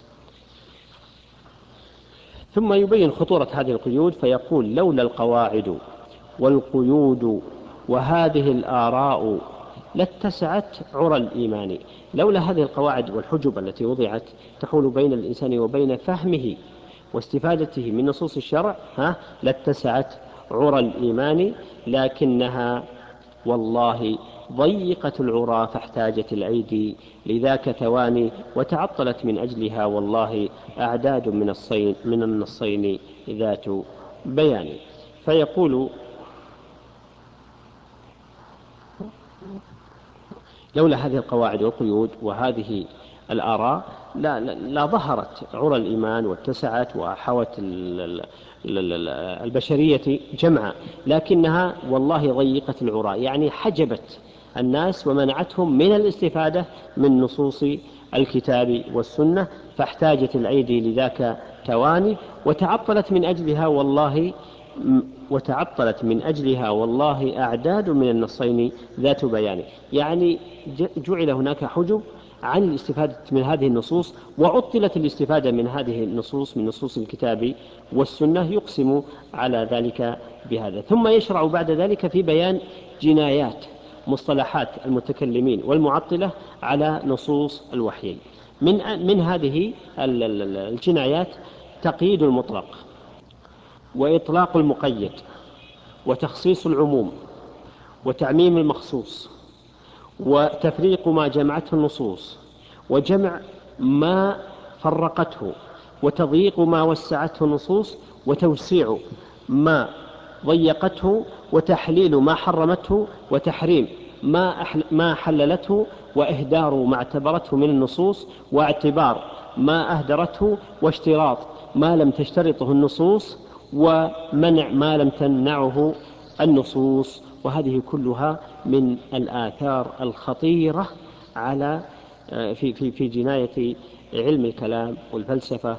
[SPEAKER 2] ثم يبين خطورة هذه القيود فيقول: لولا القواعد والقيود وهذه الآراء لاتسعت عرى الإيمان. لولا هذه القواعد والحجب التي وضعت تحول بين الإنسان وبين فهمه واستفادته من نصوص الشرع لاتسعت عرى الإيمان، لكنها والله ضيقة العرى فاحتاجت الأيدي لذاك ثواني، وتعطلت من أجلها والله أعداد من النصين ذات بيان. فيقول: لولا هذه القواعد والقيود وهذه الآراء لا ظهرت عرى الإيمان واتسعت وحوت البشرية جمعا، لكنها والله ضيقت العرى، يعني حجبت الناس ومنعتهم من الاستفادة من نصوص الكتاب والسنة، فاحتاجت الأيدي لذاك تواني، وتعطلت من أجلها والله أعداد من النصين ذات بيان. يعني جعل هناك حجب عن الاستفادة من هذه النصوص، وعطلت الاستفادة من هذه النصوص من نصوص الكتاب والسنة. يقسم على ذلك بهذا، ثم يشرع بعد ذلك في بيان جنايات مصطلحات المتكلمين والمعطلة على نصوص الوحي. من هذه الجنايات تقييد المطلق، وإطلاق المقيد، وتخصيص العموم، وتعميم المخصوص، وتفريق ما جمعته النصوص، وجمع ما فرقته، وتضييق ما وسعته النصوص، وتوسيع ما ضيقته، وتحليل ما حرمته، وتحريم ما حللته، وإهدار ما اعتبرته من النصوص، واعتبار ما أهدرته، واشتراط ما لم تشترطه النصوص، ومنع ما لم تمنعه النصوص. وهذه كلها من الآثار الخطيرة على في جناية علم الكلام والفلسفة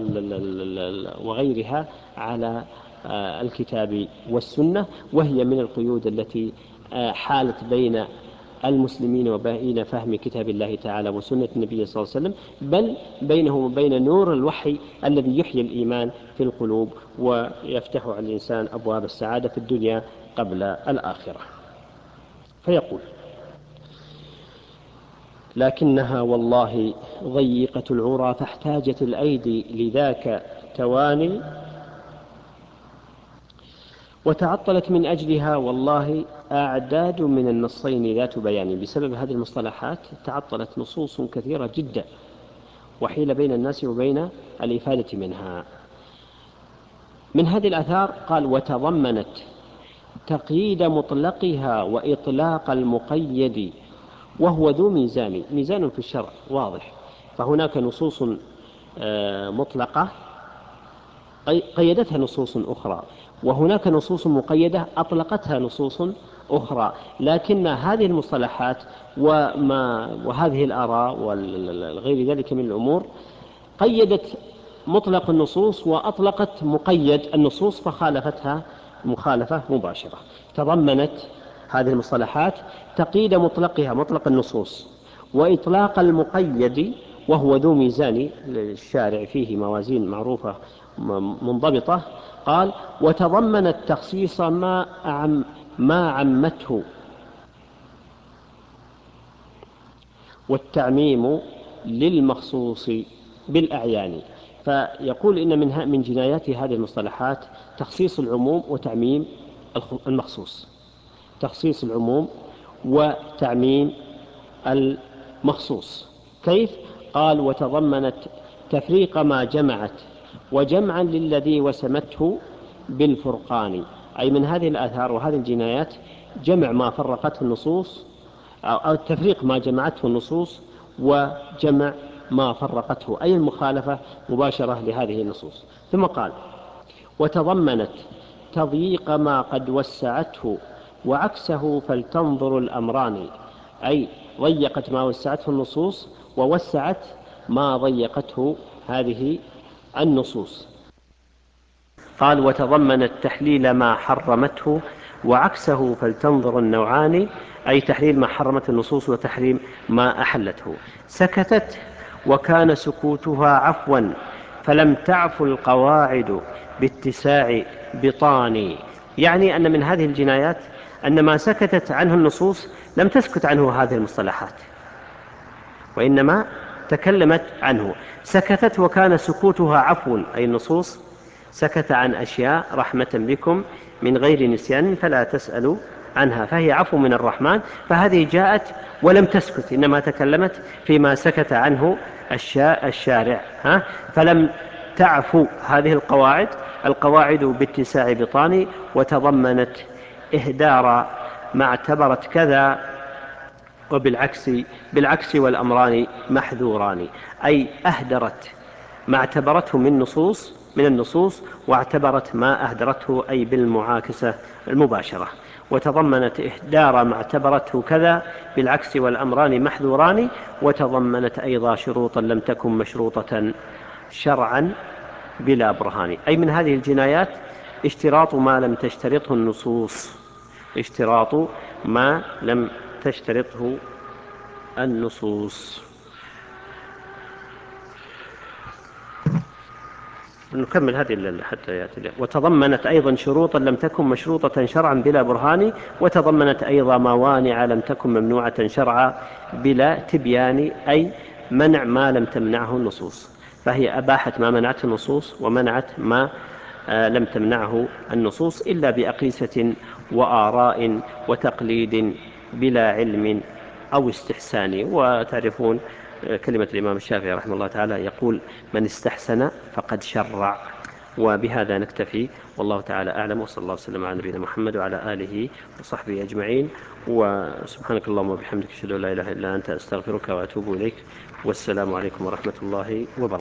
[SPEAKER 2] وغيرها على الكتاب والسنة، وهي من القيود التي حالت بين المسلمين وبين فهم كتاب الله تعالى وسنة النبي صلى الله عليه وسلم، بل بينهم وبين نور الوحي الذي يحيي الإيمان في القلوب ويفتح على الإنسان أبواب السعادة في الدنيا قبل الآخرة. فيقول: لكنها والله ضيقة العرى فاحتاجت الأيدي لذاك تواني، وتعطلت من أجلها والله أعداد من النصين ذات بيان. بسبب هذه المصطلحات تعطلت نصوص كثيرة جدا، وحيل بين الناس وبين الإفادة منها. من هذه الآثار قال: وتضمنت تقييد مطلقها وإطلاق المقيد، وهو ذو ميزان في الشرع واضح. فهناك نصوص مطلقة قيدتها نصوص أخرى، وهناك نصوص مقيدة أطلقتها نصوص أخرى، لكن هذه المصطلحات وهذه الآراء وغير ذلك من الأمور قيدت مطلق النصوص وأطلقت مقيد النصوص، فخالفتها مخالفة مباشرة. تضمنت هذه المصطلحات تقييد مطلقها مطلق النصوص وإطلاق المقيد، وهو ذو ميزان الشارع فيه موازين معروفة منضبطة. قال: وتضمنت تخصيص ما عمته والتعميم للمخصوص بالأعيان. فيقول إن من جنايات هذه المصطلحات تخصيص العموم وتعميم المخصوص. تخصيص العموم وتعميم المخصوص. كيف؟ قال: وتضمنت تفريق ما جمعت وجمعا للذي وسمته بالفرقان. أي من هذه الآثار وهذه الجنايات جمع ما فرقته النصوص، أو تفريق ما جمعته النصوص وجمع ما فرقته، أي المخالفة مباشرة لهذه النصوص. ثم قال: وتضمنت تضييق ما قد وسعته وعكسه فلتنظر الأمران. أي ضيقت ما وسعته النصوص ووسعت ما ضيقته هذه النصوص. قال: وتضمنت تحليل ما حرمته وعكسه فلتنظر النوعان. أي تحليل ما حرمت النصوص وتحريم ما أحلته. سكتت وكان سكوتها عفوا فلم تعف القواعد باتساع بطان. يعني أن من هذه الجنايات أن ما سكتت عنه النصوص لم تسكت عنه هذه المصطلحات، وإنما تكلمت عنه. سكتت وكان سكوتها عفو، أي النصوص سكت عن أشياء رحمة بكم من غير نسيان فلا تسألوا عنها، فهي عفو من الرحمن. فهذه جاءت ولم تسكت، إنما تكلمت فيما سكت عنه الشارع. فلم تعفو هذه القواعد باتساع بطاني. وتضمنت إهدار ما اعتبرت كذا بالعكس والأمران محذوران. أي أهدرت ما اعتبرته من النصوص واعتبرت ما أهدرته، أي بالمعاكسة المباشرة. وتضمنت إهدار ما اعتبرته كذا بالعكس والأمران محذوران. وتضمنت أيضا شروطا لم تكن مشروطة شرعا بلا برهان. أي من هذه الجنايات اشتراط ما لم تشترطه النصوص. اشتراط ما لم تشترطه النصوص. نكمل هذه حتى يأتي. وتضمنت أيضا شروطا لم تكن مشروطة شرعا بلا برهان. وتضمنت أيضا موانع لم تكن ممنوعة شرعا بلا تبيان. أي منع ما لم تمنعه النصوص، فهي أباحت ما منعته النصوص ومنعت ما لم تمنعه النصوص إلا بأقيسة وآراء وتقليد بلا علم أو استحسان. وتعرفون كلمة الإمام الشافعي رحمه الله تعالى يقول: من استحسن فقد شرع. وبهذا نكتفي، والله تعالى أعلم، وصلى الله وسلم على نبينا محمد وعلى آله وصحبه أجمعين. وسبحانك اللهم وبحمدك أشهد أن لا إله إلا أنت أستغفرك وأتوب إليك. والسلام عليكم ورحمة الله وبركاته.